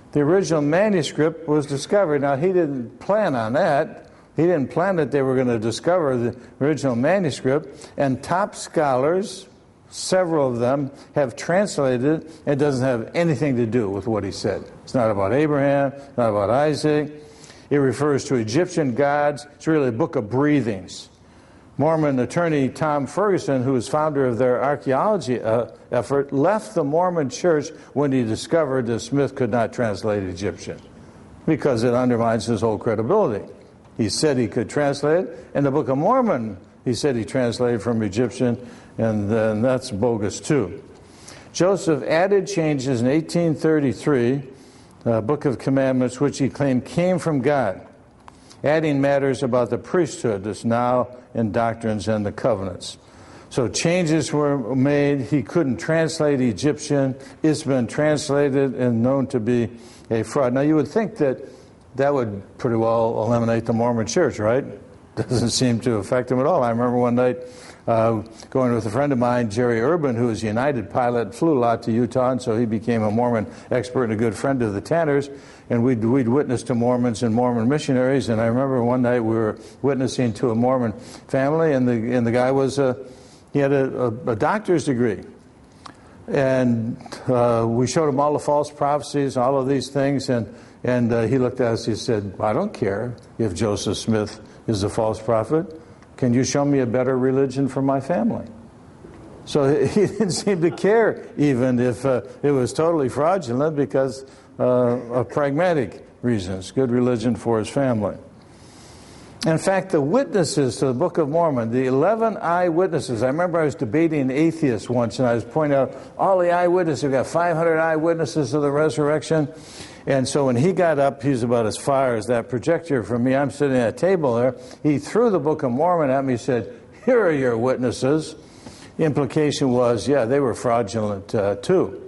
The original manuscript was discovered. Now, he didn't plan on that. He didn't plan that they were going to discover the original manuscript. And top scholars, several of them, have translated it. It doesn't have anything to do with what he said. It's not about Abraham, not about Isaac. It refers to Egyptian gods. It's really a book of breathings. Mormon attorney Tom Ferguson, who was founder of their archaeology effort, left the Mormon church when he discovered that Smith could not translate Egyptian, because it undermines his whole credibility. He said he could translate it. In the Book of Mormon, he said he translated from Egyptian, and that's bogus too. Joseph added changes in 1833, Book of Commandments, which he claimed came from God, adding matters about the priesthood that's now in Doctrines and the Covenants. So changes were made. He couldn't translate Egyptian. It's been translated and known to be a fraud. Now, you would think that that would pretty well eliminate the Mormon church, right? Doesn't seem to affect them at all. I remember one night going with a friend of mine, Jerry Urban, who was a United pilot, flew a lot to Utah, and so he became a Mormon expert and a good friend of the Tanners. And we'd witness to Mormons and Mormon missionaries. And I remember one night we were witnessing to a Mormon family, and the guy was he had a doctor's degree. And we showed him all the false prophecies, all of these things, and he looked at us. He said, "I don't care if Joseph Smith is a false prophet. Can you show me a better religion for my family?" So he didn't seem to care even if it was totally fraudulent, because of pragmatic reasons, good religion for his family. In fact, the witnesses to the Book of Mormon, the 11 eyewitnesses, I remember I was debating atheists once, and I was pointing out all the eyewitnesses. We've got 500 eyewitnesses of the resurrection. And so when he got up, he was about as far as that projector from me. I'm sitting at a table there. He threw the Book of Mormon at me and said, "Here are your witnesses." The implication was, yeah, they were fraudulent too.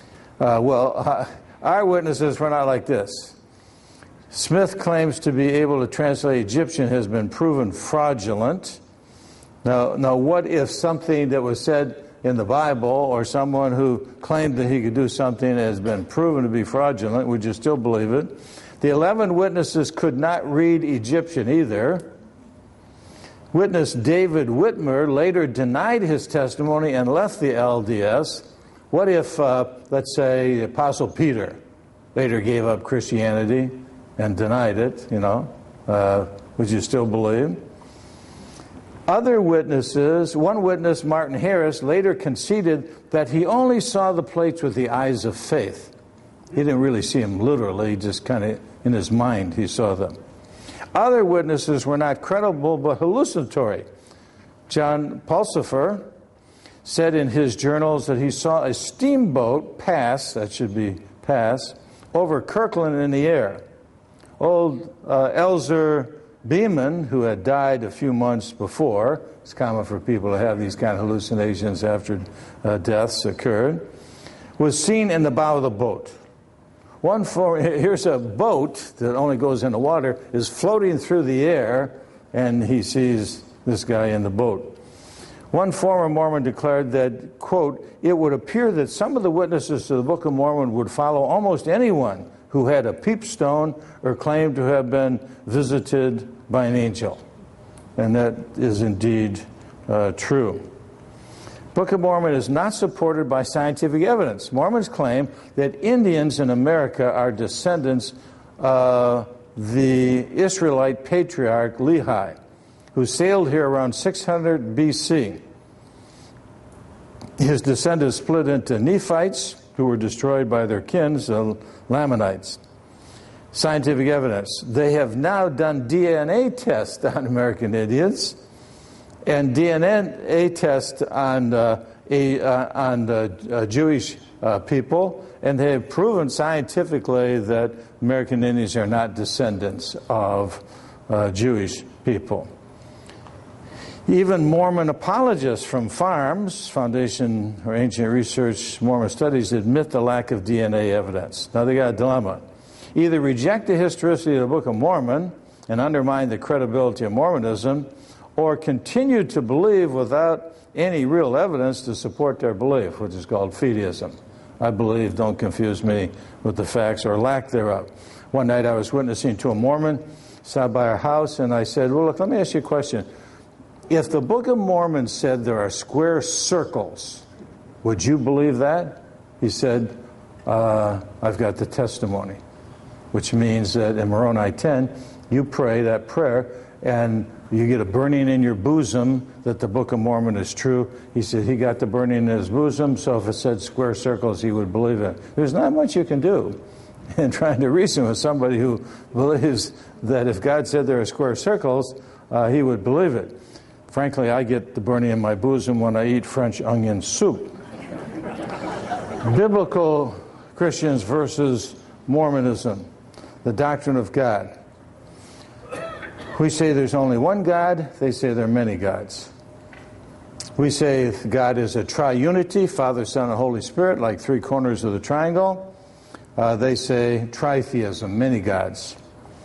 Our witnesses were not like this. Smith claims to be able to translate Egyptian has been proven fraudulent. Now, what if something that was said in the Bible, or someone who claimed that he could do something has been proven to be fraudulent? Would you still believe it? The 11 witnesses could not read Egyptian either. Witness David Whitmer later denied his testimony and left the LDS. What if, let's say, the Apostle Peter later gave up Christianity and denied it, would you still believe? Other witnesses, one witness, Martin Harris, later conceded that he only saw the plates with the eyes of faith. He didn't really see them literally, just kind of in his mind he saw them. Other witnesses were not credible but hallucinatory. John Pulsifer said in his journals that he saw a steamboat pass, that should be pass, over Kirkland in the air. Old Elzer Beeman, who had died a few months before, it's common for people to have these kind of hallucinations after deaths occurred, was seen in the bow of the boat. Here's a boat that only goes in the water, is floating through the air, and he sees this guy in the boat. One former Mormon declared that, quote, "It would appear that some of the witnesses to the Book of Mormon would follow almost anyone who had a peepstone or claimed to have been visited by an angel." And that is indeed true. Book of Mormon is not supported by scientific evidence. Mormons claim that Indians in America are descendants of the Israelite patriarch Lehi, who sailed here around 600 BC. His descendants split into Nephites, who were destroyed by their kin, the Lamanites. Scientific evidence. They have now done DNA tests on American Indians and DNA tests on Jewish people, and they have proven scientifically that American Indians are not descendants of Jewish people. Even Mormon apologists from FARMS, Foundation for Ancient Research Mormon Studies, admit the lack of DNA evidence. Now they got a dilemma. Either reject the historicity of the Book of Mormon and undermine the credibility of Mormonism, or continue to believe without any real evidence to support their belief, which is called fideism. I believe. Don't confuse me with the facts or lack thereof. One night I was witnessing to a Mormon, stopped by our house, and I said, well, look, let me ask you a question. If the Book of Mormon said there are square circles, would you believe that? He said, I've got the testimony, which means that in Moroni 10, you pray that prayer, and you get a burning in your bosom that the Book of Mormon is true. He said he got the burning in his bosom, so if it said square circles, he would believe it. There's not much you can do in trying to reason with somebody who believes that if God said there are square circles, he would believe it. Frankly, I get the burning in my bosom when I eat French onion soup. Biblical Christians versus Mormonism, the doctrine of God. We say there's only one God. They say there are many gods. We say God is a triunity, Father, Son, and Holy Spirit, like three corners of the triangle. They say tritheism, many gods.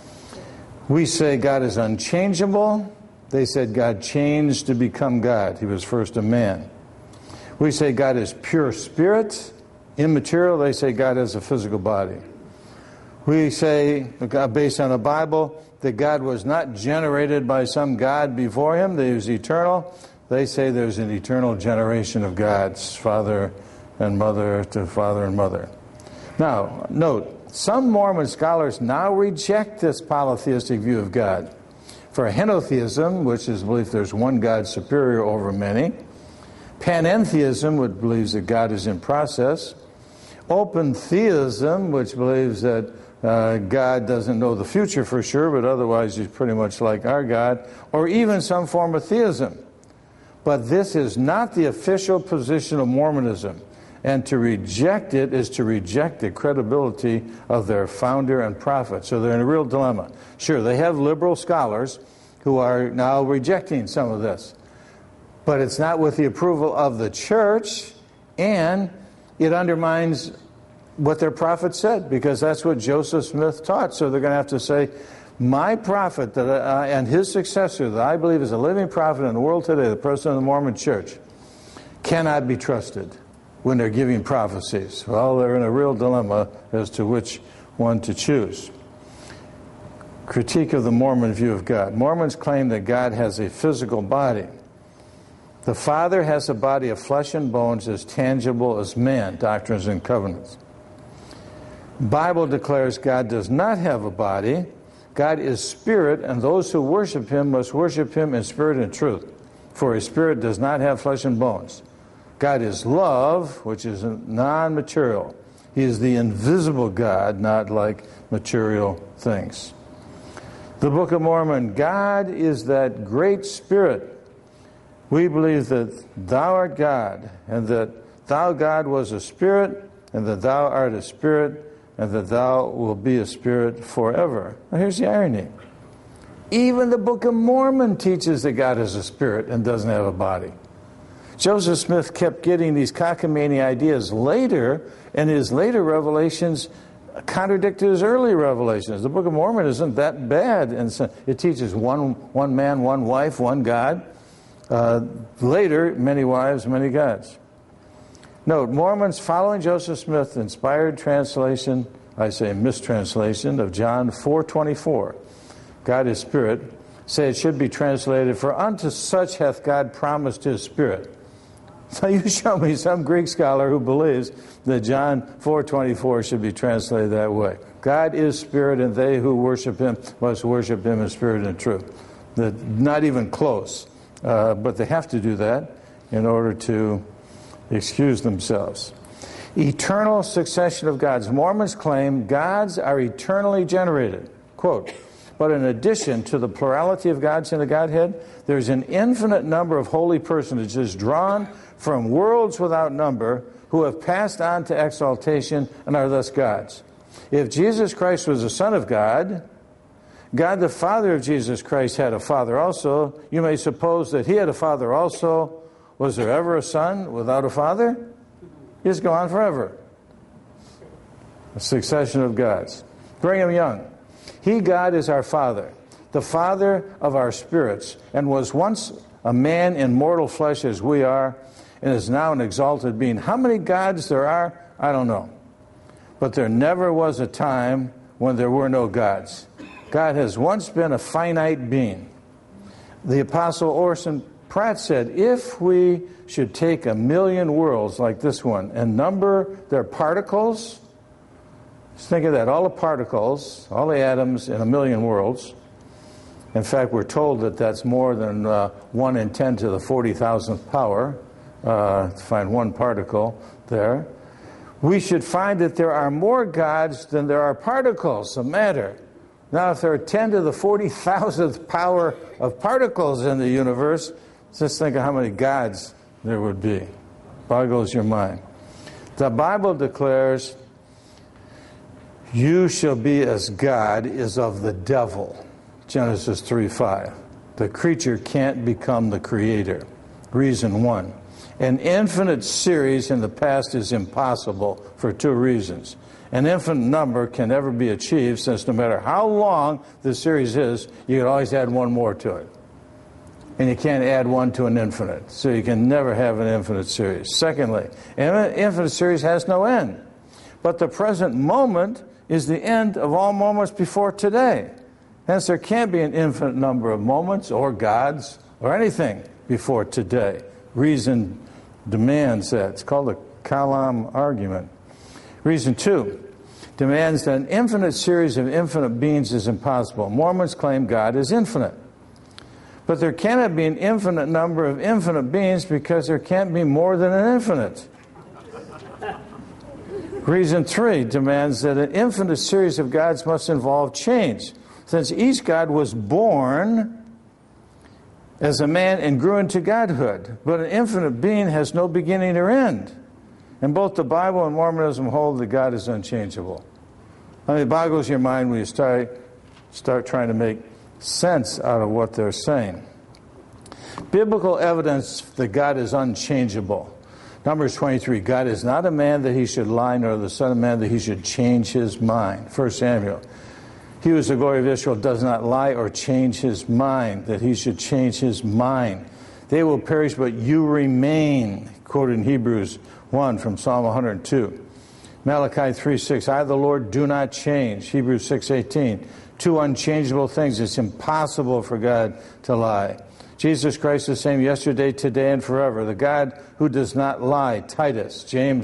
We say God is unchangeable. They said God changed to become God. He was first a man. We say God is pure spirit, immaterial. They say God has a physical body. We say, based on the Bible, that God was not generated by some God before him. That he was eternal. They say there's an eternal generation of gods, father and mother to father and mother. Now, note, some Mormon scholars now reject this polytheistic view of God. For henotheism, which is belief there's one God superior over many. Panentheism, which believes that God is in process. Open theism, which believes that God doesn't know the future for sure, but otherwise he's pretty much like our God, or even some form of theism. But this is not the official position of Mormonism, and to reject it is to reject the credibility of their founder and prophet. So they're in a real dilemma. Sure, they have liberal scholars who are now rejecting some of this, but it's not with the approval of the church, and it undermines what their prophet said, because that's what Joseph Smith taught. So they're going to have to say, my prophet and his successor that I believe is a living prophet in the world today, the president of the Mormon Church, cannot be trusted when they're giving prophecies. Well, they're in a real dilemma as to which one to choose. Critique of the Mormon view of God. Mormons claim that God has a physical body. The Father has a body of flesh and bones as tangible as man, Doctrines and Covenants. Bible declares God does not have a body. God is spirit, and those who worship him must worship him in spirit and truth. For a spirit does not have flesh and bones. God is love, which is non-material. He is the invisible God, not like material things. The Book of Mormon, God is that great spirit. We believe that thou art God, and that thou, God, was a spirit, and that thou art a spirit, and that thou will be a spirit forever. Now here's the irony. Even the Book of Mormon teaches that God is a spirit and doesn't have a body. Joseph Smith kept getting these cockamamie ideas later, and his later revelations contradicted his early revelations. The Book of Mormon isn't that bad. And so it teaches one man, one wife, one God. Later, many wives, many gods. Note, Mormons following Joseph Smith's inspired translation, I say mistranslation, of John 4:24, God is spirit, say it should be translated, for unto such hath God promised his spirit. So you show me some Greek scholar who believes that John 4:24 should be translated that way. God is spirit, and they who worship him must worship him in spirit and truth. Not even close, but they have to do that in order to excuse themselves. Eternal succession of gods. Mormons claim gods are eternally generated. Quote, but in addition to the plurality of gods in the Godhead, there's an infinite number of holy personages drawn from worlds without number who have passed on to exaltation and are thus gods. If Jesus Christ was the Son of God, God the Father of Jesus Christ had a Father also. You may suppose that he had a Father also. Was there ever a Son without a Father? He's gone forever. A succession of gods. Brigham Young. He, God, is our Father, the Father of our spirits, and was once a man in mortal flesh as we are, and is now an exalted being. How many gods there are, I don't know. But there never was a time when there were no gods. God has once been a finite being. The Apostle Orson Pratt said, if we should take 1,000,000 worlds like this one and number their particles, just think of that, all the particles, all the atoms in 1,000,000 worlds. In fact, we're told that that's more than 1 in 10 to the 40,000th power to find one particle there. We should find that there are more gods than there are particles of matter. Now, if there are 10 to the 40,000th power of particles in the universe, just think of how many gods there would be. Boggles your mind. The Bible declares, you shall be as God is of the devil. Genesis 3:5. The creature can't become the creator. Reason 1. An infinite series in the past is impossible for 2 reasons. An infinite number can never be achieved, since no matter how long the series is, you can always add one more to it. And you can't add one to an infinite. So you can never have an infinite series. Secondly, an infinite series has no end. But the present moment is the end of all moments before today. Hence, there can't be an infinite number of moments or gods or anything before today. Reason demands that. It's called the Kalam argument. Reason 2 demands that an infinite series of infinite beings is impossible. Mormons claim God is infinite. But there cannot be an infinite number of infinite beings because there can't be more than an infinite. Reason 3 demands that an infinite series of gods must involve change. Since each God was born as a man and grew into godhood, but an infinite being has no beginning or end. And both the Bible and Mormonism hold that God is unchangeable. I mean, it boggles your mind when you start trying to make sense out of what they're saying. Biblical evidence that God is unchangeable. Numbers 23, God is not a man that he should lie, nor the son of man that he should change his mind. 1 Samuel. He who is the glory of Israel does not lie or change his mind, that he should change his mind. They will perish, but you remain. Quoted in Hebrews 1 from Psalm 102. Malachi 3:6, I, the Lord, do not change. Hebrews 6:18. 2 unchangeable things. It's impossible for God to lie. Jesus Christ is the same yesterday, today, and forever. The God who does not lie. Titus, James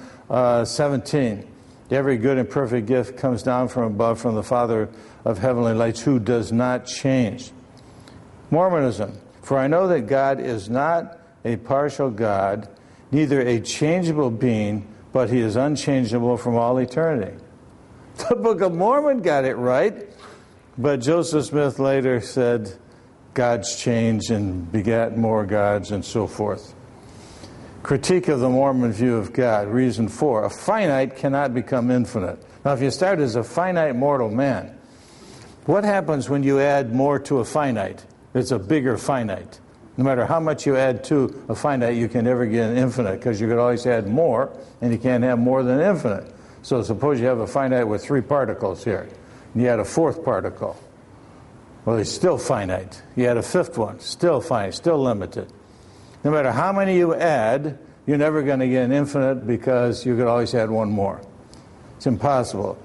1:17. Every good and perfect gift comes down from above, from the Father of heavenly lights, who does not change. Mormonism. For I know that God is not a partial God, neither a changeable being, but he is unchangeable from all eternity. The Book of Mormon got it right, but Joseph Smith later said gods change and begat more gods and so forth. Critique of the Mormon view of God. Reason 4, a finite cannot become infinite. Now, if you start as a finite mortal man, what happens when you add more to a finite? It's a bigger finite. No matter how much you add to a finite, you can never get an infinite, because you could always add more, and you can't have more than infinite. So suppose you have a finite with 3 particles here, and you add a 4th particle. Well, it's still finite. You add a 5th one, still finite, still limited. No matter how many you add, you're never going to get an infinite, because you could always add one more. It's impossible.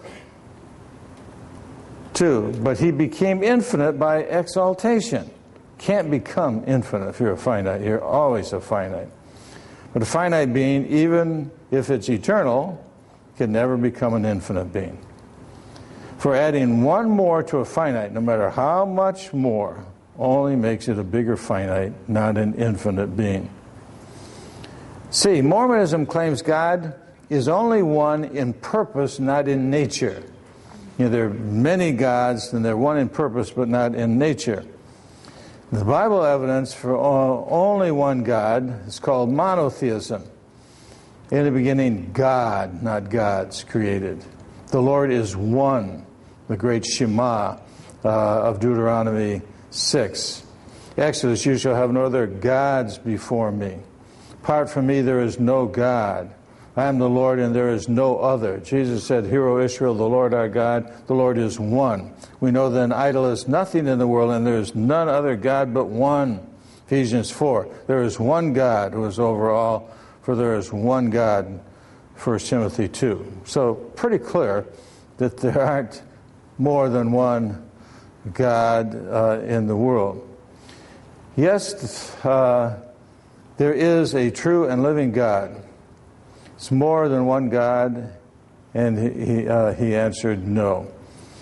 2, but he became infinite by exaltation. Can't become infinite if you're a finite. You're always a finite. But a finite being, even if it's eternal, can never become an infinite being. For adding one more to a finite, no matter how much more, only makes it a bigger finite, not an infinite being. See, Mormonism claims God is only one in purpose, not in nature. You know, there are many gods, and they're one in purpose, but not in nature. The Bible evidence for only one God is called monotheism. In the beginning, God, not gods, created. The Lord is one, the great Shema of Deuteronomy 6. Exodus, you shall have no other gods before me. Apart from me, there is no God. I am the Lord, and there is no other. Jesus said, Hear, O Israel, the Lord our God, the Lord is one. We know that an idol is nothing in the world, and there is none other God but one. Ephesians 4, there is one God who is over all, for there is one God, 1 Timothy 2. So pretty clear that there aren't more than one God in the world. Yes, there is a true and living God. It's more than one God, and he answered no.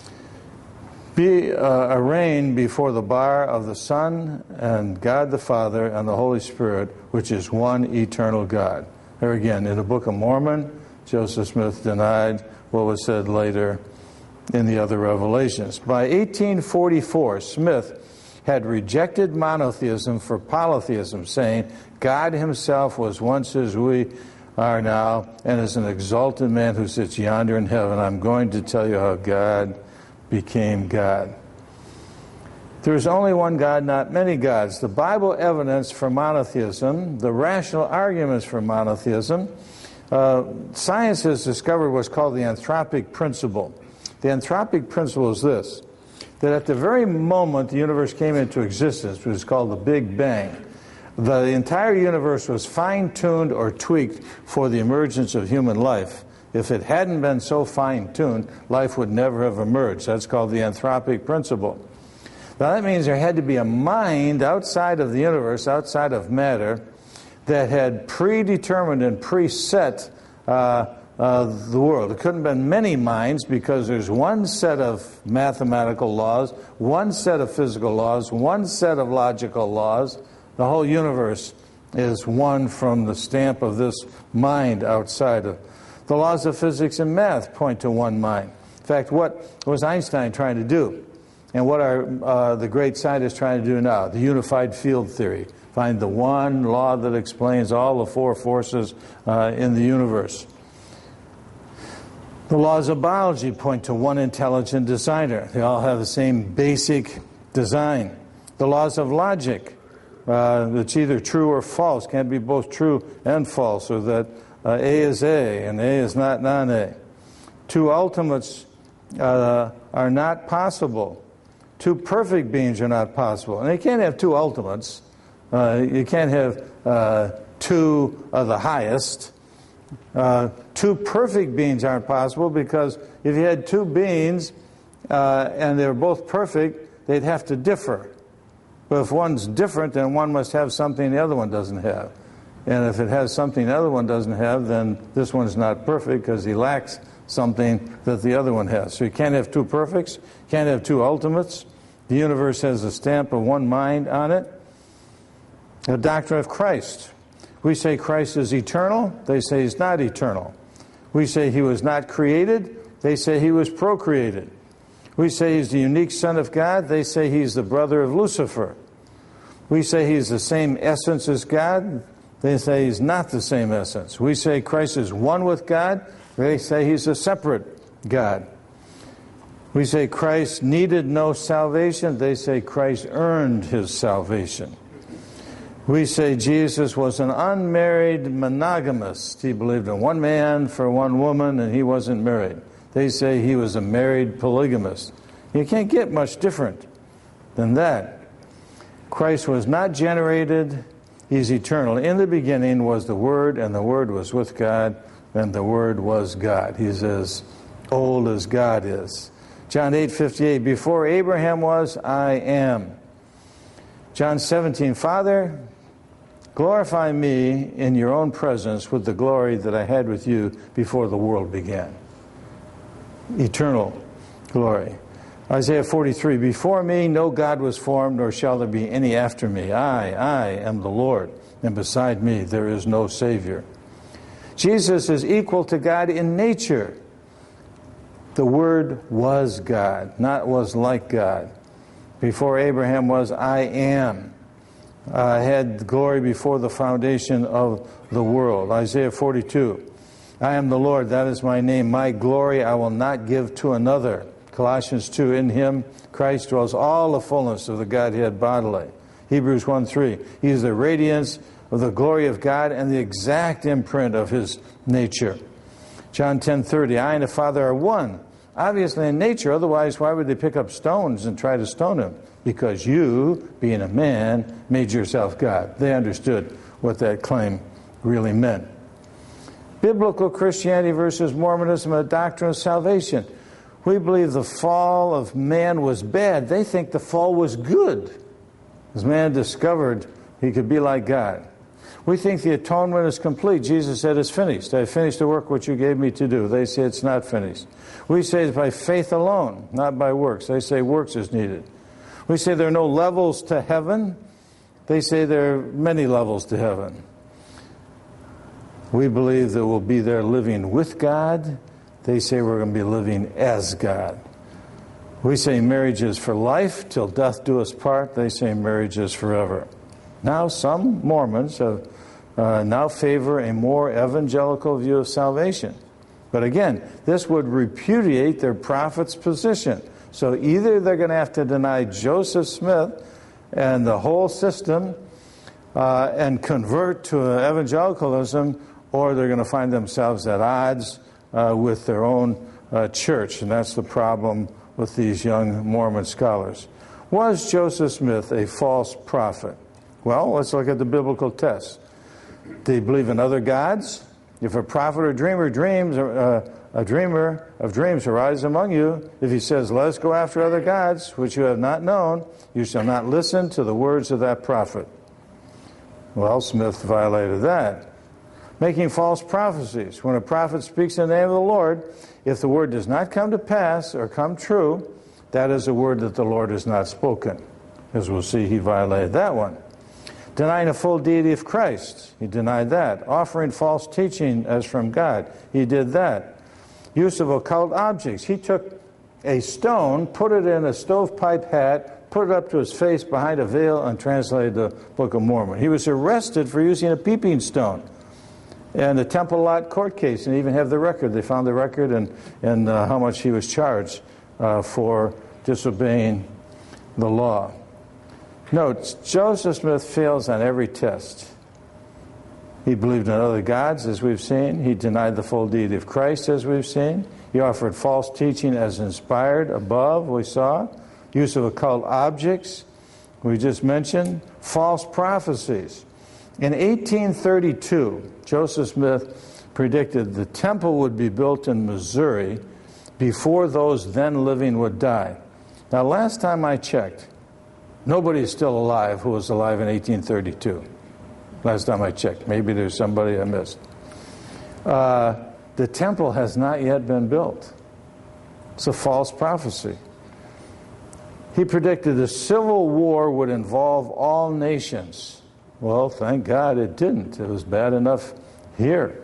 Be arraigned before the bar of the Son and God the Father and the Holy Spirit, which is one eternal God. There again, in the Book of Mormon, Joseph Smith denied what was said later in the other revelations. By 1844, Smith had rejected monotheism for polytheism, saying God himself was once as we are now and is an exalted man who sits yonder in heaven. I'm going to tell you how God became God. There is only one God, not many gods. The Bible evidence for monotheism, the rational arguments for monotheism, science has discovered what's called the anthropic principle. The anthropic principle is this, that at the very moment the universe came into existence, which is called the Big Bang, the entire universe was fine-tuned or tweaked for the emergence of human life. If it hadn't been so fine-tuned, life would never have emerged. That's called the anthropic principle. Now that means there had to be a mind outside of the universe, outside of matter, that had predetermined and preset the world. There couldn't have been many minds because there's one set of mathematical laws, one set of physical laws, one set of logical laws. The whole universe is one from the stamp of this mind outside of. The laws of physics and math point to one mind. In fact, what was Einstein trying to do? And what are the great scientists trying to do now? The unified field theory. Find the one law that explains all the four forces in the universe. The laws of biology point to one intelligent designer. They all have the same basic design. The laws of logic, it's either true or false, can't be both true and false, or that A is A and A is not non-A. Two ultimates are not possible. Two perfect beings are not possible. And you can't have two ultimates. You can't have two of the highest. Two perfect beings aren't possible because if you had two beings and they were both perfect, they'd have to differ. But if one's different, then one must have something the other one doesn't have. And if it has something the other one doesn't have, then this one's not perfect because he lacks something that the other one has. So you can't have two perfects, can't have two ultimates. The universe has a stamp of one mind on it. The doctrine of Christ. We say Christ is eternal. They say he's not eternal. We say he was not created. They say he was procreated. We say he's the unique Son of God. They say he's the brother of Lucifer. We say he's the same essence as God. They say he's not the same essence. We say Christ is one with God. They say he's a separate God. We say Christ needed no salvation. They say Christ earned his salvation. We say Jesus was an unmarried monogamist. He believed in one man for one woman and he wasn't married. They say he was a married polygamist. You can't get much different than that. Christ was not generated. He's eternal. In the beginning was the Word, and the Word was with God, and the Word was God. He's as old as God is. John 8:58, before Abraham was, I am. John 17, Father, glorify me in your own presence with the glory that I had with you before the world began. Eternal glory. Isaiah 43, before me no God was formed, nor shall there be any after me. I am the Lord, and beside me there is no Savior. Jesus is equal to God in nature. The Word was God, not was like God. Before Abraham was, I am. I had glory before the foundation of the world. Isaiah 42, I am the Lord, that is my name. My glory I will not give to another. Colossians 2, in him, Christ dwells all the fullness of the Godhead bodily. Hebrews 1:3, he is the radiance of the glory of God and the exact imprint of his nature. John 10:30, I and the Father are one. Obviously in nature, otherwise why would they pick up stones and try to stone him? Because you, being a man, made yourself God. They understood what that claim really meant. Biblical Christianity versus Mormonism, a doctrine of salvation. We believe the fall of man was bad. They think the fall was good, as man discovered he could be like God. We think the atonement is complete. Jesus said, it's finished. I finished the work which you gave me to do. They say it's not finished. We say it's by faith alone, not by works. They say works is needed. We say there are no levels to heaven. They say there are many levels to heaven. We believe that we'll be there living with God. They say we're going to be living as God. We say marriage is for life, till death do us part. They say marriage is forever. Now some Mormons have now favor a more evangelical view of salvation. But again, this would repudiate their prophet's position. So either they're going to have to deny Joseph Smith and the whole system and convert to evangelicalism, or they're going to find themselves at odds with their own church. And that's the problem with these young Mormon scholars. Was Joseph Smith a false prophet? Well, let's look at the biblical test. Do you believe in other gods? If a prophet or dreamer dreams, a dreamer of dreams arises among you, if he says, let us go after other gods, which you have not known, you shall not listen to the words of that prophet. Well, Smith violated that. Making false prophecies. When a prophet speaks in the name of the Lord, if the word does not come to pass or come true, that is a word that the Lord has not spoken. As we'll see, he violated that one. Denying a full deity of Christ. He denied that. Offering false teaching as from God. He did that. Use of occult objects. He took a stone, put it in a stovepipe hat, put it up to his face behind a veil, and translated the Book of Mormon. He was arrested for using a peeping stone in the Temple Lot court case, and even have the record. They found the record and how much he was charged for disobeying the law. Note, Joseph Smith fails on every test. He believed in other gods, as we've seen. He denied the full deity of Christ, as we've seen. He offered false teaching as inspired above, we saw. Use of occult objects, we just mentioned. False prophecies. In 1832, Joseph Smith predicted the temple would be built in Missouri before those then living would die. Now, last time I checked, nobody is still alive who was alive in 1832. Last time I checked. Maybe there's somebody I missed. The temple has not yet been built. It's a false prophecy. He predicted the Civil War would involve all nations. Well, thank God it didn't. It was bad enough here.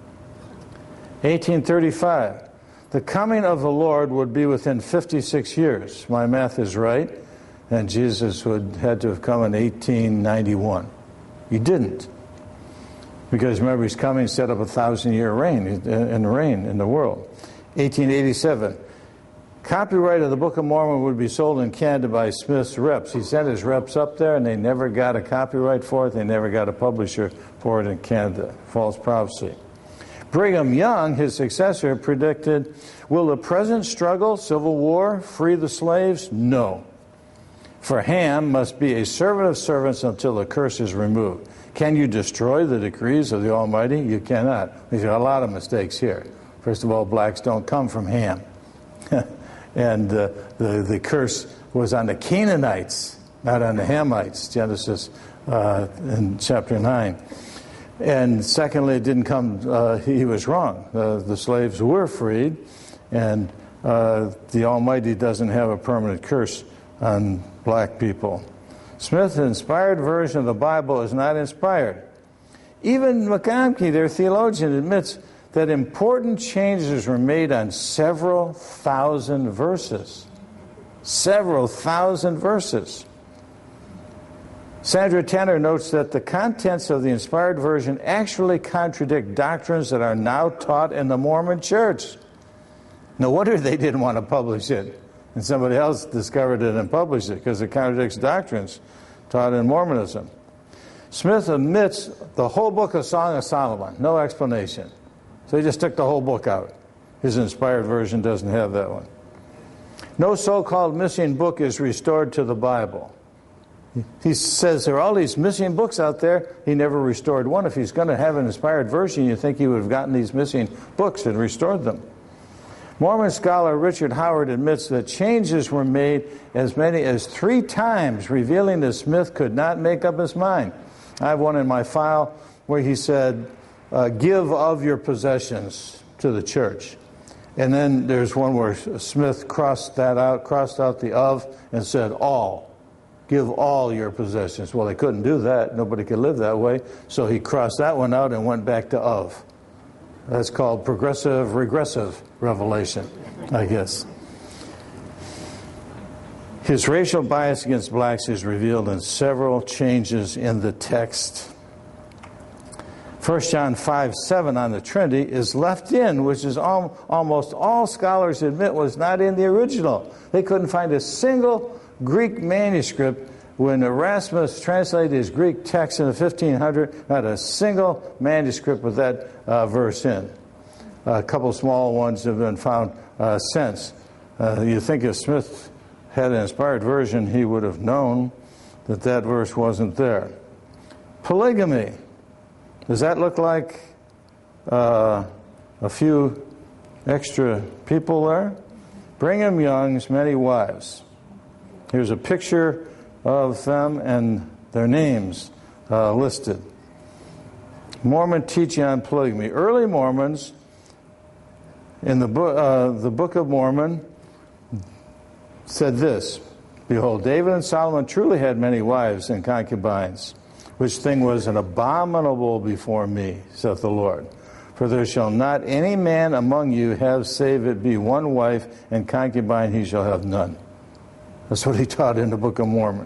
1835. The coming of the Lord would be within 56 years. My math is right. And Jesus had to have come in 1891. He didn't. Because remember, he's coming to set up 1,000-year reign in the world. 1887. Copyright of the Book of Mormon would be sold in Canada by Smith's reps. He sent his reps up there, and they never got a copyright for it. They never got a publisher for it in Canada. False prophecy. Brigham Young, his successor, predicted, will the present struggle, civil war, free the slaves? No. For Ham must be a servant of servants until the curse is removed. Can you destroy the decrees of the Almighty? You cannot. There's a lot of mistakes here. First of all, blacks don't come from Ham. And the curse was on the Canaanites, not on the Hamites, Genesis in chapter 9. And secondly, it didn't come, he was wrong. The slaves were freed, and the Almighty doesn't have a permanent curse on black people. Smith's inspired version of the Bible is not inspired. Even McConkie, their theologian, admits that important changes were made on several thousand verses. Several thousand verses. Sandra Tanner notes that the contents of the inspired version actually contradict doctrines that are now taught in the Mormon Church. No wonder they didn't want to publish it, and somebody else discovered it and published it, because it contradicts doctrines taught in Mormonism. Smith omits the whole book of Song of Solomon, no explanation. So he just took the whole book out. His inspired version doesn't have that one. No so-called missing book is restored to the Bible. He says there are all these missing books out there. He never restored one. If he's going to have an inspired version, you think he would have gotten these missing books and restored them. Mormon scholar Richard Howard admits that changes were made as many as 3 times, revealing that Smith could not make up his mind. I have one in my file where he said, give of your possessions to the church. And then there's one where Smith crossed out the of, and said all. Give all your possessions. Well, they couldn't do that. Nobody could live that way. So he crossed that one out and went back to of. That's called progressive regressive revelation, I guess. His racial bias against blacks is revealed in several changes in the text. 1 John 5:7 on the Trinity is left in, which is almost all scholars admit was not in the original. They couldn't find a single Greek manuscript when Erasmus translated his Greek text in the 1500, not a single manuscript with that verse in. A couple small ones have been found since. You think if Smith had an inspired version, he would have known that that verse wasn't there. Polygamy. Does that look like a few extra people there? Brigham Young's many wives. Here's a picture of them and their names listed. Mormon teaching on polygamy. Early Mormons in the Book of Mormon said this, behold, David and Solomon truly had many wives and concubines, which thing was an abominable before me, saith the Lord. For there shall not any man among you have save it be one wife, and concubine he shall have none. That's what he taught in the Book of Mormon.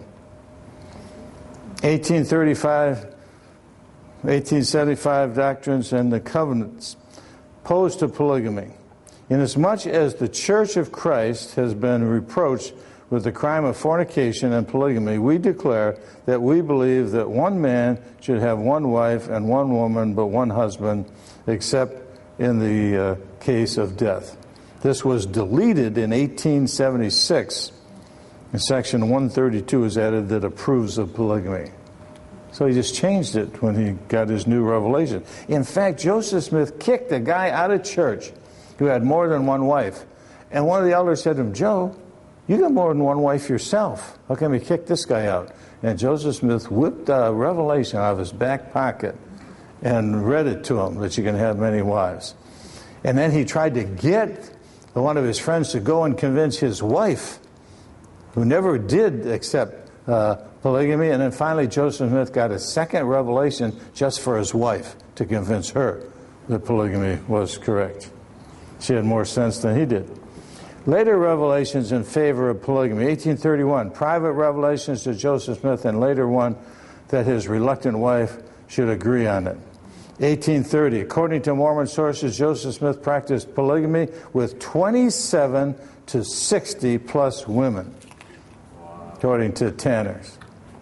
1875 Doctrines and the Covenants opposed to polygamy. Inasmuch as the Church of Christ has been reproached with the crime of fornication and polygamy, we declare that we believe that one man should have one wife and one woman but one husband, except in the case of death. This was deleted in 1876. And section 132 is added that approves of polygamy. So he just changed it when he got his new revelation. In fact, Joseph Smith kicked a guy out of church who had more than one wife. And one of the elders said to him, Joe, you got more than one wife yourself. How come you kicked this guy out? And Joseph Smith whipped a revelation out of his back pocket and read it to him that you can have many wives. And then he tried to get one of his friends to go and convince his wife, who never did accept polygamy. And then finally Joseph Smith got a second revelation just for his wife to convince her that polygamy was correct. She had more sense than he did. Later revelations in favor of polygamy. 1831, private revelations to Joseph Smith, and later one that his reluctant wife should agree on it. 1830, according to Mormon sources, Joseph Smith practiced polygamy with 27 to 60 plus women, according to Tanners.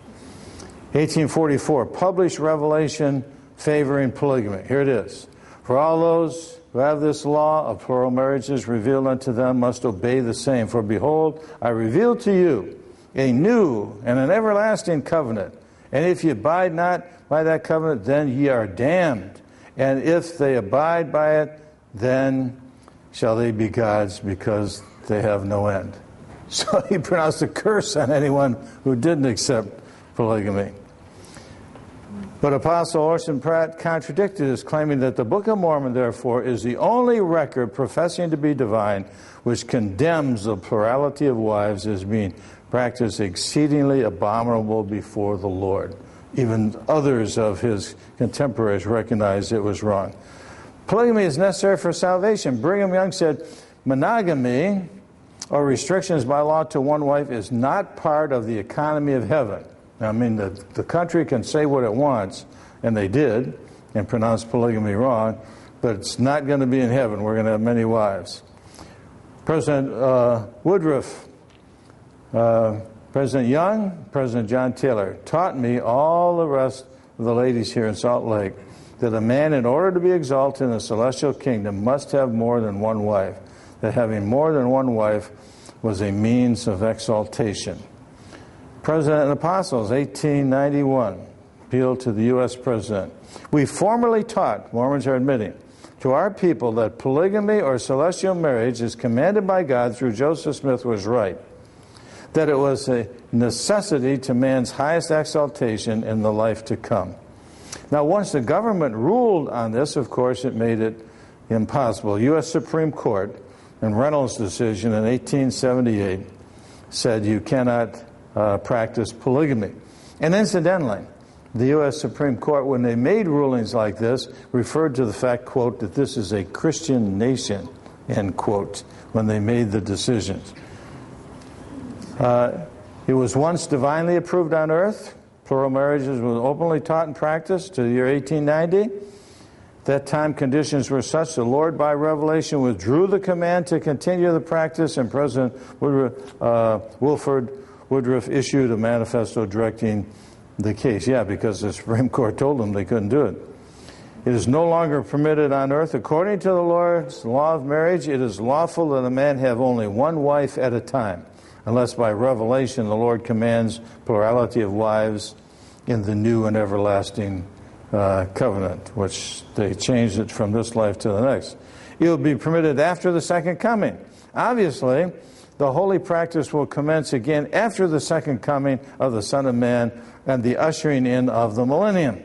1844, published revelation favoring polygamy. Here it is. For all those who have this law of plural marriages revealed unto them must obey the same. For behold, I reveal to you a new and an everlasting covenant. And if ye abide not by that covenant, then ye are damned. And if they abide by it, then shall they be gods, because they have no end. So he pronounced a curse on anyone who didn't accept polygamy. But Apostle Orson Pratt contradicted this, claiming that the Book of Mormon, therefore, is the only record professing to be divine which condemns the plurality of wives as being practiced exceedingly abominable before the Lord. Even others of his contemporaries recognized it was wrong. Polygamy is necessary for salvation. Brigham Young said, monogamy, or restrictions by law to one wife, is not part of the economy of heaven. I mean, the country can say what it wants, and they did, and pronounce polygamy wrong, but it's not going to be in heaven. We're going to have many wives. President Woodruff, President Young, President John Taylor taught me, all the rest of the ladies here in Salt Lake, that a man, in order to be exalted in the celestial kingdom, must have more than one wife, that having more than one wife was a means of exaltation. President and Apostles, 1891, appeal to the U.S. President. We formerly taught, Mormons are admitting, to our people that polygamy or celestial marriage as commanded by God through Joseph Smith was right, that it was a necessity to man's highest exaltation in the life to come. Now, once the government ruled on this, of course, it made it impossible. U.S. Supreme Court, in Reynolds' decision in 1878, said you cannot practice polygamy. And incidentally, the U.S. Supreme Court, when they made rulings like this, referred to the fact, quote, that this is a Christian nation, end quote, when they made the decisions. It was once divinely approved on earth. Plural marriages were openly taught and practiced to the year 1890. At that time, conditions were such the Lord, by revelation, withdrew the command to continue the practice, and President Wilford Woodruff issued a manifesto directing the case. Yeah, because the Supreme Court told them they couldn't do it. It is no longer permitted on earth. According to the Lord's law of marriage, it is lawful that a man have only one wife at a time, unless by revelation the Lord commands plurality of wives in the new and everlasting covenant, which they changed it from this life to the next. It will be permitted after the second coming. Obviously, the holy practice will commence again after the second coming of the Son of Man and the ushering in of the millennium.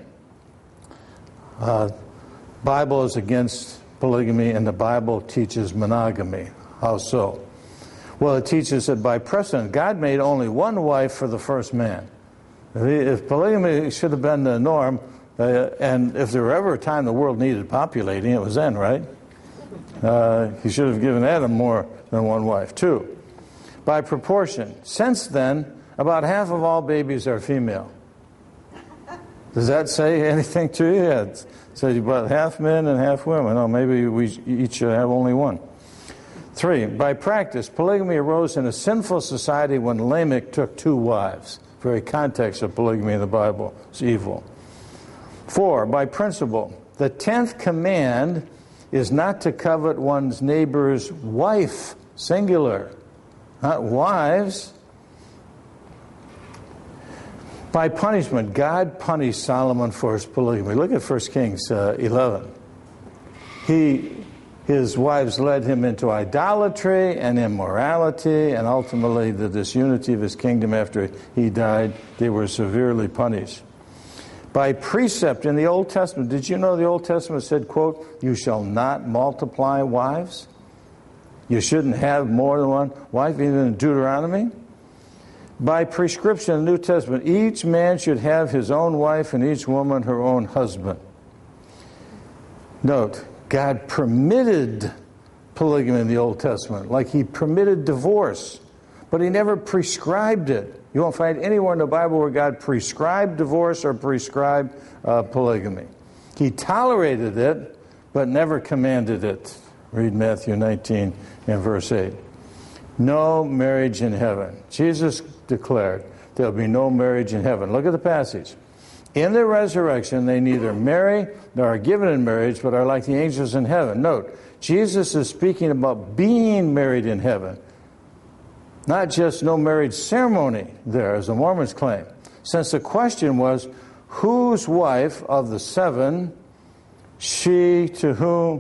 Bible is against polygamy, and the Bible teaches monogamy. How so? Well, it teaches that by precedent, God made only one wife for the first man. If polygamy should have been the norm, and if there were ever a time the world needed populating, it was then, right? He should have given Adam more than one wife. 2, by proportion. Since then, about half of all babies are female. Does that say anything to you? Yeah, it says about half men and half women. Oh, maybe we each should have only one. 3, by practice, polygamy arose in a sinful society when Lamech took 2 wives. The very context of polygamy in the Bible is evil. 4, by principle, the 10th command is not to covet one's neighbor's wife, singular, not wives. By punishment, God punished Solomon for his polygamy. Look at 1 Kings 11. His wives led him into idolatry and immorality, and ultimately the disunity of his kingdom after he died. They were severely punished. By precept in the Old Testament, did you know the Old Testament said, quote, you shall not multiply wives? You shouldn't have more than one wife, even in Deuteronomy. By prescription in the New Testament, each man should have his own wife and each woman her own husband. Note, God permitted polygamy in the Old Testament, like he permitted divorce, but he never prescribed it. You won't find anywhere in the Bible where God prescribed divorce or prescribed polygamy. He tolerated it, but never commanded it. Read Matthew 19 and verse 8. No marriage in heaven. Jesus declared there'll be no marriage in heaven. Look at the passage. In the resurrection, they neither marry nor are given in marriage, but are like the angels in heaven. Note, Jesus is speaking about being married in heaven. Not just no marriage ceremony there, as the Mormons claim. Since the question was, whose wife of the 7 to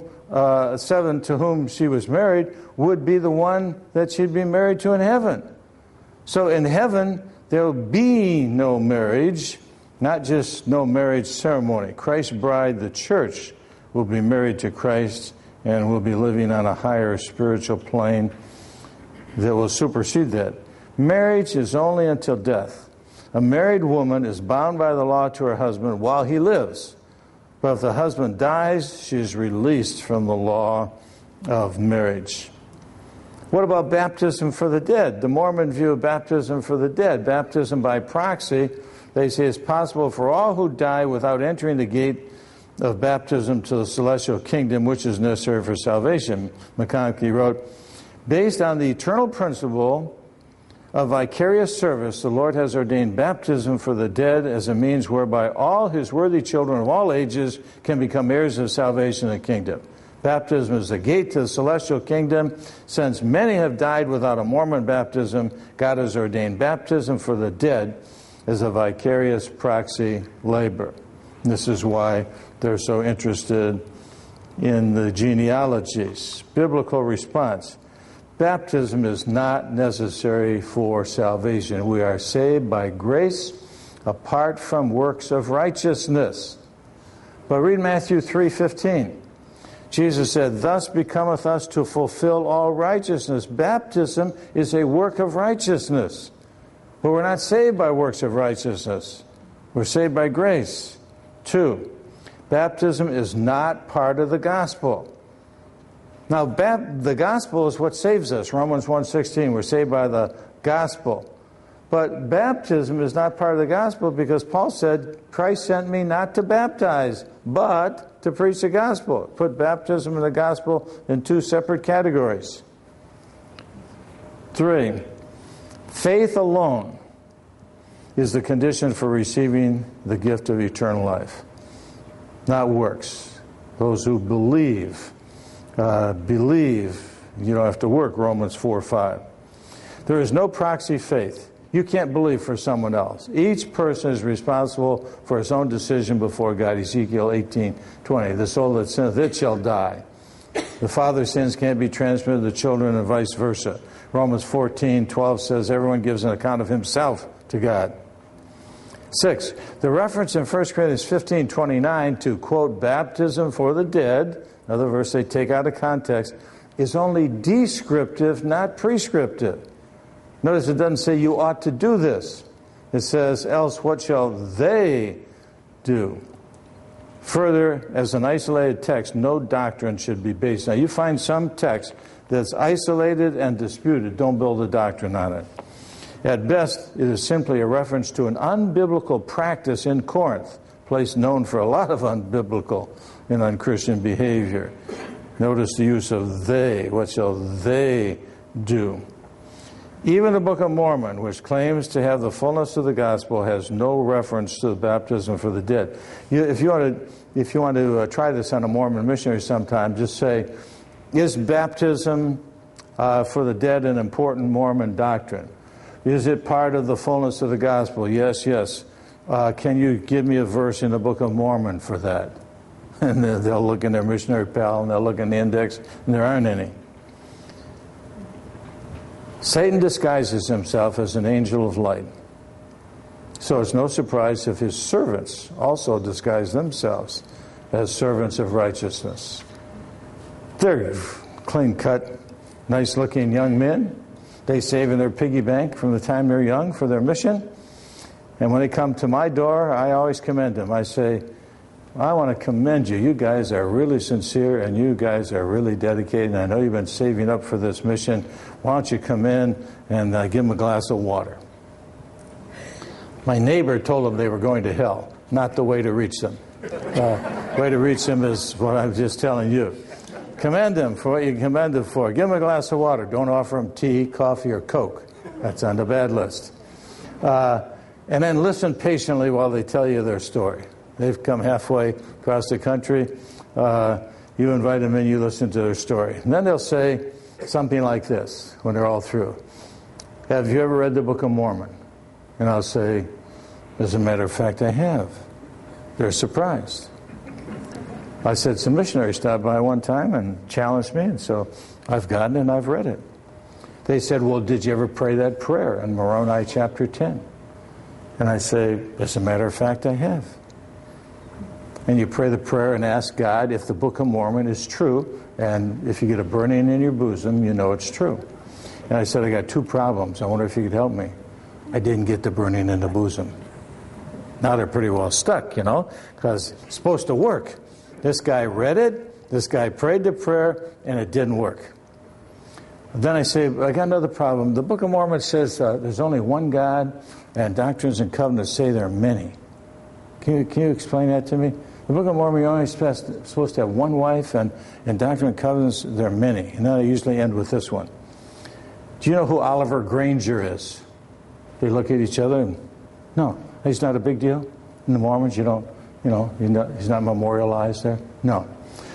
whom she was married would be the one that she'd be married to in heaven. So in heaven, there will be no marriage, not just no marriage ceremony. Christ's bride, the church, will be married to Christ and will be living on a higher spiritual plane that will supersede that. Marriage is only until death. A married woman is bound by the law to her husband while he lives. But if the husband dies, she is released from the law of marriage. What about baptism for the dead? The Mormon view of baptism for the dead. Baptism by proxy, they say, is possible for all who die without entering the gate of baptism to the celestial kingdom, which is necessary for salvation. McConkie wrote, based on the eternal principle of vicarious service, the Lord has ordained baptism for the dead as a means whereby all his worthy children of all ages can become heirs of salvation and the kingdom. Baptism is the gate to the celestial kingdom. Since many have died without a Mormon baptism, God has ordained baptism for the dead as a vicarious proxy labor. This is why they're so interested in the genealogies. Biblical response. Baptism is not necessary for salvation. We are saved by grace apart from works of righteousness. But read Matthew 3:15. Jesus said, "Thus becometh us to fulfill all righteousness." Baptism is a work of righteousness. But we're not saved by works of righteousness. We're saved by grace. 2, baptism is not part of the gospel. Now, the gospel is what saves us. Romans 1:16, we're saved by the gospel. But baptism is not part of the gospel because Paul said, Christ sent me not to baptize, but to preach the gospel. Put baptism and the gospel in two separate categories. 3, faith alone is the condition for receiving the gift of eternal life, not works. Those who believe, you don't have to work, Romans 4:5. There is no proxy faith. You can't believe for someone else. Each person is responsible for his own decision before God. Ezekiel 18:20. The soul that sinneth, it shall die. The father's sins can't be transmitted to the children and vice versa. Romans 14:12 says everyone gives an account of himself to God. 6, the reference in 1 Corinthians 15:29 to, quote, baptism for the dead, another verse they take out of context, is only descriptive, not prescriptive. Notice it doesn't say you ought to do this. It says, else what shall they do? Further, as an isolated text, no doctrine should be based. Now, you find some text that's isolated and disputed. Don't build a doctrine on it. At best, it is simply a reference to an unbiblical practice in Corinth, a place known for a lot of unbiblical and unchristian behavior. Notice the use of they. What shall they do? Even the Book of Mormon, which claims to have the fullness of the gospel, has no reference to the baptism for the dead. If you want to try this on a Mormon missionary sometime, just say, is baptism for the dead an important Mormon doctrine? Is it part of the fullness of the gospel? Yes, yes. Can you give me a verse in the Book of Mormon for that? And they'll look in their missionary pal and they'll look in the index, and there aren't any. Satan disguises himself as an angel of light. So it's no surprise if his servants also disguise themselves as servants of righteousness. They're clean-cut, nice-looking young men. They save in their piggy bank from the time they're young for their mission. And when they come to my door, I always commend them. I say, I want to commend you. You guys are really sincere and you guys are really dedicated. And I know you've been saving up for this mission. Why don't you come in and give them a glass of water? My neighbor told them they were going to hell, not the way to reach them. Way to reach them is what I'm just telling you. Commend them for what you commend them for. Give them a glass of water. Don't offer them tea, coffee, or Coke. That's on the bad list. And then listen patiently while they tell you their story. They've come halfway across the country. You invite them in, you listen to their story. And then they'll say something like this when they're all through. Have you ever read the Book of Mormon? And I'll say, as a matter of fact, I have. They're surprised. I said, some missionary stopped by one time and challenged me, and so I've gotten it and I've read it. They said, well, did you ever pray that prayer in Moroni chapter 10? And I say, as a matter of fact, I have. And you pray the prayer and ask God if the Book of Mormon is true, and if you get a burning in your bosom, you know it's true. And I said, I got two problems. I wonder if you could help me. I didn't get the burning in the bosom. Now they're pretty well stuck, because it's supposed to work. This guy read it, this guy prayed the prayer, and it didn't work. Then I say, I got another problem. The Book of Mormon says there's only one God, and Doctrines and Covenants say there are many. Can you explain that to me? The Book of Mormon, you're only supposed to have one wife, and in Doctrine and Covenants, there are many. And then I usually end with this one. Do you know who Oliver Granger is? They look at each other and, no, he's not a big deal. In the Mormons, he's not memorialized there. No.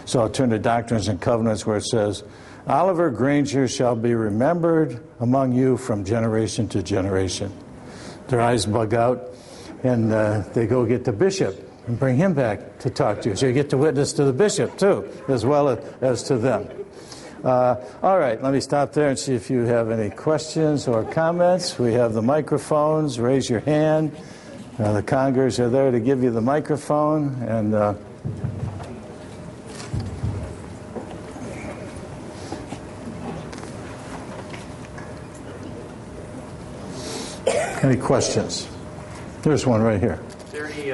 So I'll turn to Doctrines and Covenants where it says, Oliver Granger shall be remembered among you from generation to generation. Their eyes bug out, and they go get the bishop and bring him back to talk to you. So you get to witness to the bishop, too, as well as to them. All right, let me stop there and see if you have any questions or comments. We have the microphones. Raise your hand. The congers are there to give you the microphone. And any questions? There's one right here. Is there any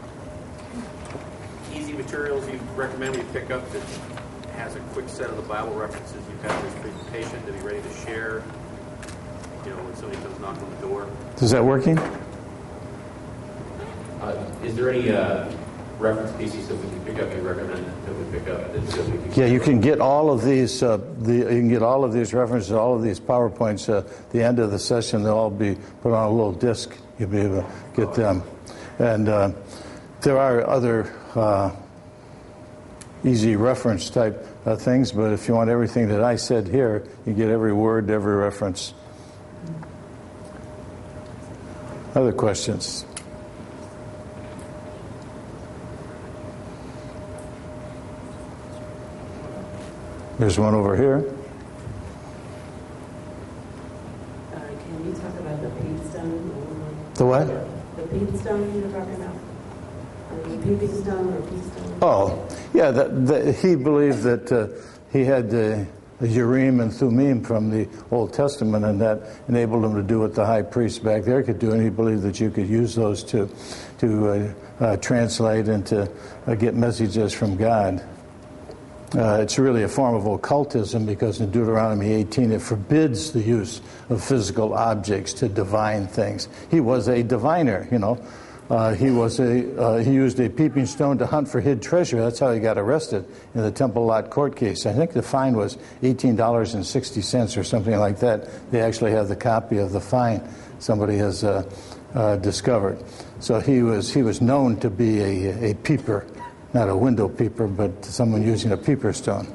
easy materials you recommend we pick up that has a quick set of the Bible references you've got in this presentation to be ready to share, when somebody comes knocking on the door? Is that working? Is there any reference pieces that we can pick up you recommend that we pick up? Yeah, you can get all of these. You can get all of these references, all of these PowerPoints. At the end of the session, they'll all be put on a little disc. You'll be able to get them. And there are other easy reference type things, but if you want everything that I said here, you get every word, every reference. Other questions? There's one over here. Can you talk about the peep stone? The what? The peep stone you were talking about? The peeping stone or peep stone? Oh, yeah. He believed that he had the Urim and Thummim from the Old Testament, and that enabled him to do what the high priest back there could do. And he believed that you could use those to translate and to get messages from God. It's really a form of occultism because in Deuteronomy 18 it forbids the use of physical objects to divine things. He was a diviner, He used a peeping stone to hunt for hid treasure. That's how he got arrested in the Temple Lot court case. I think the fine was $18.60 or something like that. They actually have the copy of the fine somebody has discovered. So he was known to be a peeper. Not a window peeper, but someone using a peeper stone.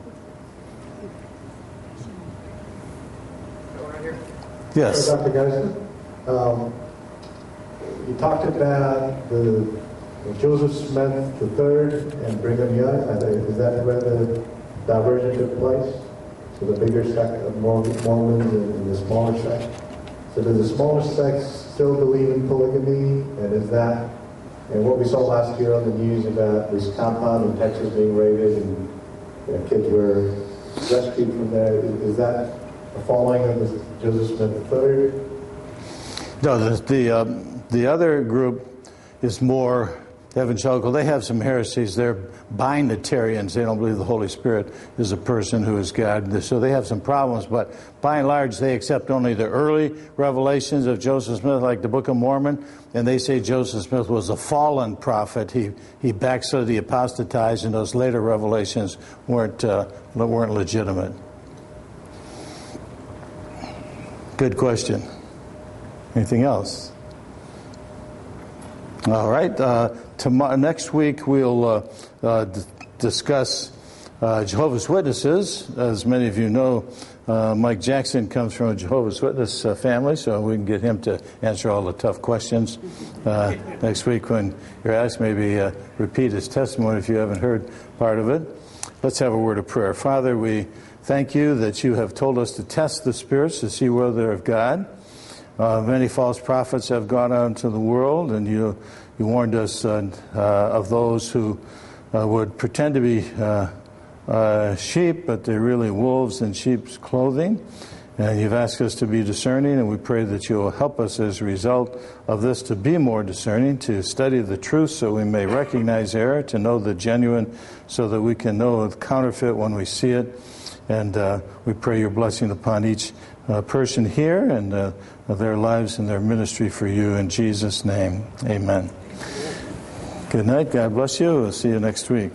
Yes. Dr. Geisler, you talked about the Joseph Smith III and Brigham Young. Is that where the diversion took place? So the bigger sect of Mormons and the smaller sect. So does the smaller sect still believe in polygamy? And what we saw last year on the news about this compound in Texas being raided and kids were rescued from there, is that a following of the Joseph Smith III? No, the other group is more evangelical. They have some heresies. They're binitarians. They don't believe the Holy Spirit is a person who is God. So they have some problems, but by and large they accept only the early revelations of Joseph Smith, like the Book of Mormon, and they say Joseph Smith was a fallen prophet. He backslid, he apostatized, and those later revelations weren't legitimate. Good question. Anything else? All right. Next week we'll discuss Jehovah's Witnesses. As many of you know, Mike Jackson comes from a Jehovah's Witness family, so we can get him to answer all the tough questions. Next week when you're asked, maybe repeat his testimony if you haven't heard part of it. Let's have a word of prayer. Father, we thank you that you have told us to test the spirits to see whether they're of God. Many false prophets have gone out into the world, and you warned us of those who would pretend to be sheep, but they're really wolves in sheep's clothing. And you've asked us to be discerning, and we pray that you will help us as a result of this to be more discerning, to study the truth so we may recognize error, to know the genuine so that we can know the counterfeit when we see it. And we pray your blessing upon each person here and their lives and their ministry for you. In Jesus' name, amen. Good night. God bless you. We'll see you next week.